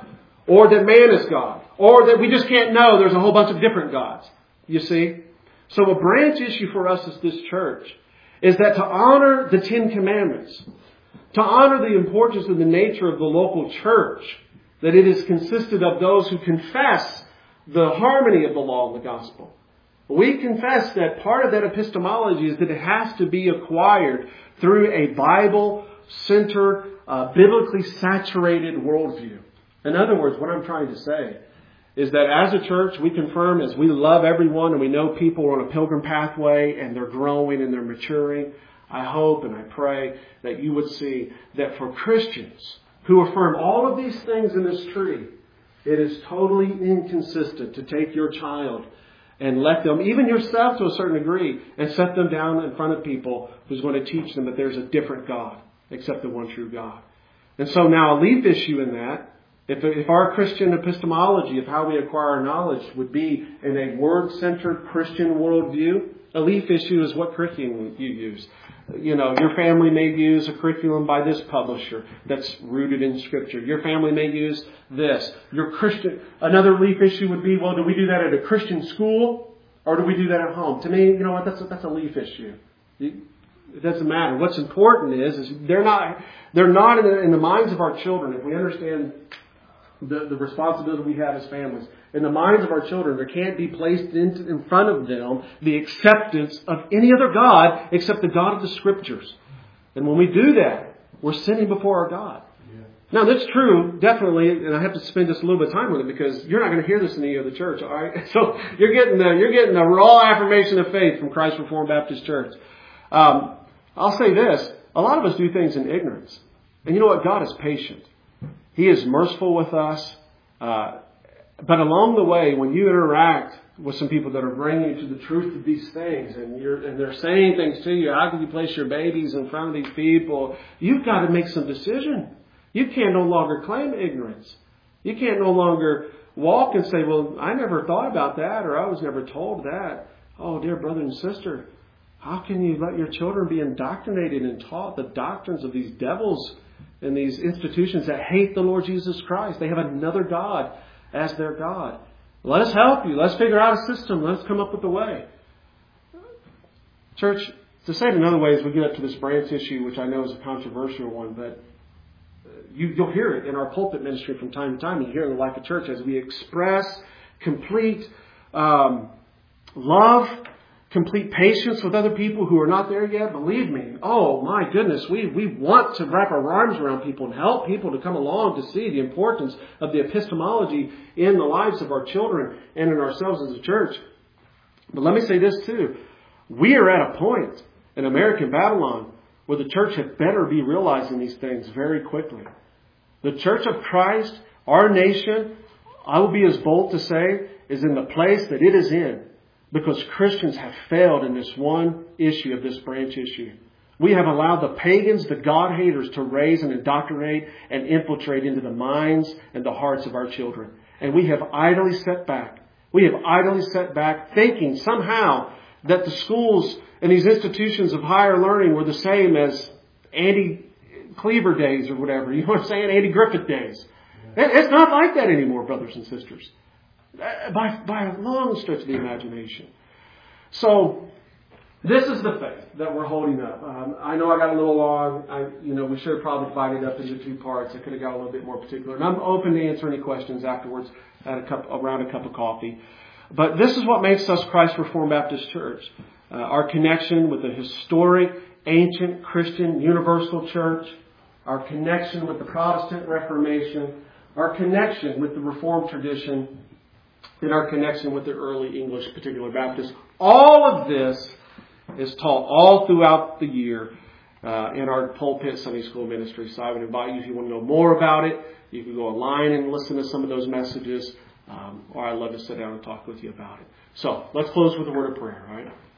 or that man is God, or that we just can't know there's a whole bunch of different gods. You see? So a branch issue for us as this church is that to honor the Ten Commandments, to honor the importance of the nature of the local church, that it is consisted of those who confess the harmony of the law and the gospel. We confess that part of that epistemology is that it has to be acquired through a Bible-centered, uh, biblically saturated worldview. In other words, what I'm trying to say is that as a church, we confirm as we love everyone and we know people are on a pilgrim pathway and they're growing and they're maturing. I hope and I pray that you would see that for Christians who affirm all of these things in this tree, it is totally inconsistent to take your child and let them, even yourself to a certain degree, and set them down in front of people who's going to teach them that there's a different God except the one true God. And so now a leaf issue in that, if, if our Christian epistemology of how we acquire our knowledge would be in a word-centered Christian worldview, a leaf issue is what curriculum you use. You know, your family may use a curriculum by this publisher that's rooted in Scripture. Your family may use this. Your Christian, another leaf issue would be, well, do we do that at a Christian school or do we do that at home? To me, you know what, that's a, that's a leaf issue. It doesn't matter. What's important is, is they're not they're not in the, in the minds of our children. If we understand the, the responsibility we have as families, in the minds of our children, there can't be placed in, in front of them the acceptance of any other God except the God of the Scriptures. And when we do that, we're sinning before our God. Yeah. Now, that's true, definitely, and I have to spend just a little bit of time with it because you're not going to hear this in any other church, all right? So you're getting the, you're getting a raw affirmation of faith from Christ Reformed Baptist Church. Um, I'll say this. A lot of us do things in ignorance. And you know what? God is patient. He is merciful with us. Uh, But along the way, when you interact with some people that are bringing you to the truth of these things, and you're and they're saying things to you, how can you place your babies in front of these people? You've got to make some decision. You can't no longer claim ignorance. You can't no longer walk and say, well, I never thought about that, or I was never told that. Oh, dear brother and sister, how can you let your children be indoctrinated and taught the doctrines of these devils and these institutions that hate the Lord Jesus Christ? They have another God as their God. Let us help you. Let's figure out a system. Let's come up with a way. Church, to say it another way as we get up to this branch issue, which I know is a controversial one, but you, you'll hear it in our pulpit ministry from time to time. You hear it in the life of church as we express complete um, love, complete patience with other people who are not there yet. Believe me, oh my goodness, we, we want to wrap our arms around people and help people to come along to see the importance of the epistemology in the lives of our children and in ourselves as a church. But let me say this too. We are at a point in American Babylon where the church had better be realizing these things very quickly. The Church of Christ, our nation, I will be as bold to say, is in the place that it is in because Christians have failed in this one issue of this branch issue. We have allowed the pagans, the God-haters, to raise and indoctrinate and infiltrate into the minds and the hearts of our children. And we have idly sat back. We have idly sat back thinking somehow that the schools and these institutions of higher learning were the same as Andy Cleaver days or whatever. You know what I'm saying? Andy Griffith days. It's not like that anymore, brothers and sisters. By, by a long stretch of the imagination. So, this is the faith that we're holding up. Um, I know I got a little long. I, you know, we should have probably divided it up into two parts. I could have got a little bit more particular. And I'm open to answer any questions afterwards at a cup, around a cup of coffee. But this is what makes us Christ Reformed Baptist Church. Uh, our connection with the historic, ancient, Christian, universal church. Our connection with the Protestant Reformation. Our connection with the Reformed tradition. And our connection with the early English particular Baptists. All of this is taught all throughout the year uh, in our pulpit Sunday school ministry. So I would invite you, if you want to know more about it, you can go online and listen to some of those messages. Um, or I'd love to sit down and talk with you about it. So let's close with a word of prayer, all right?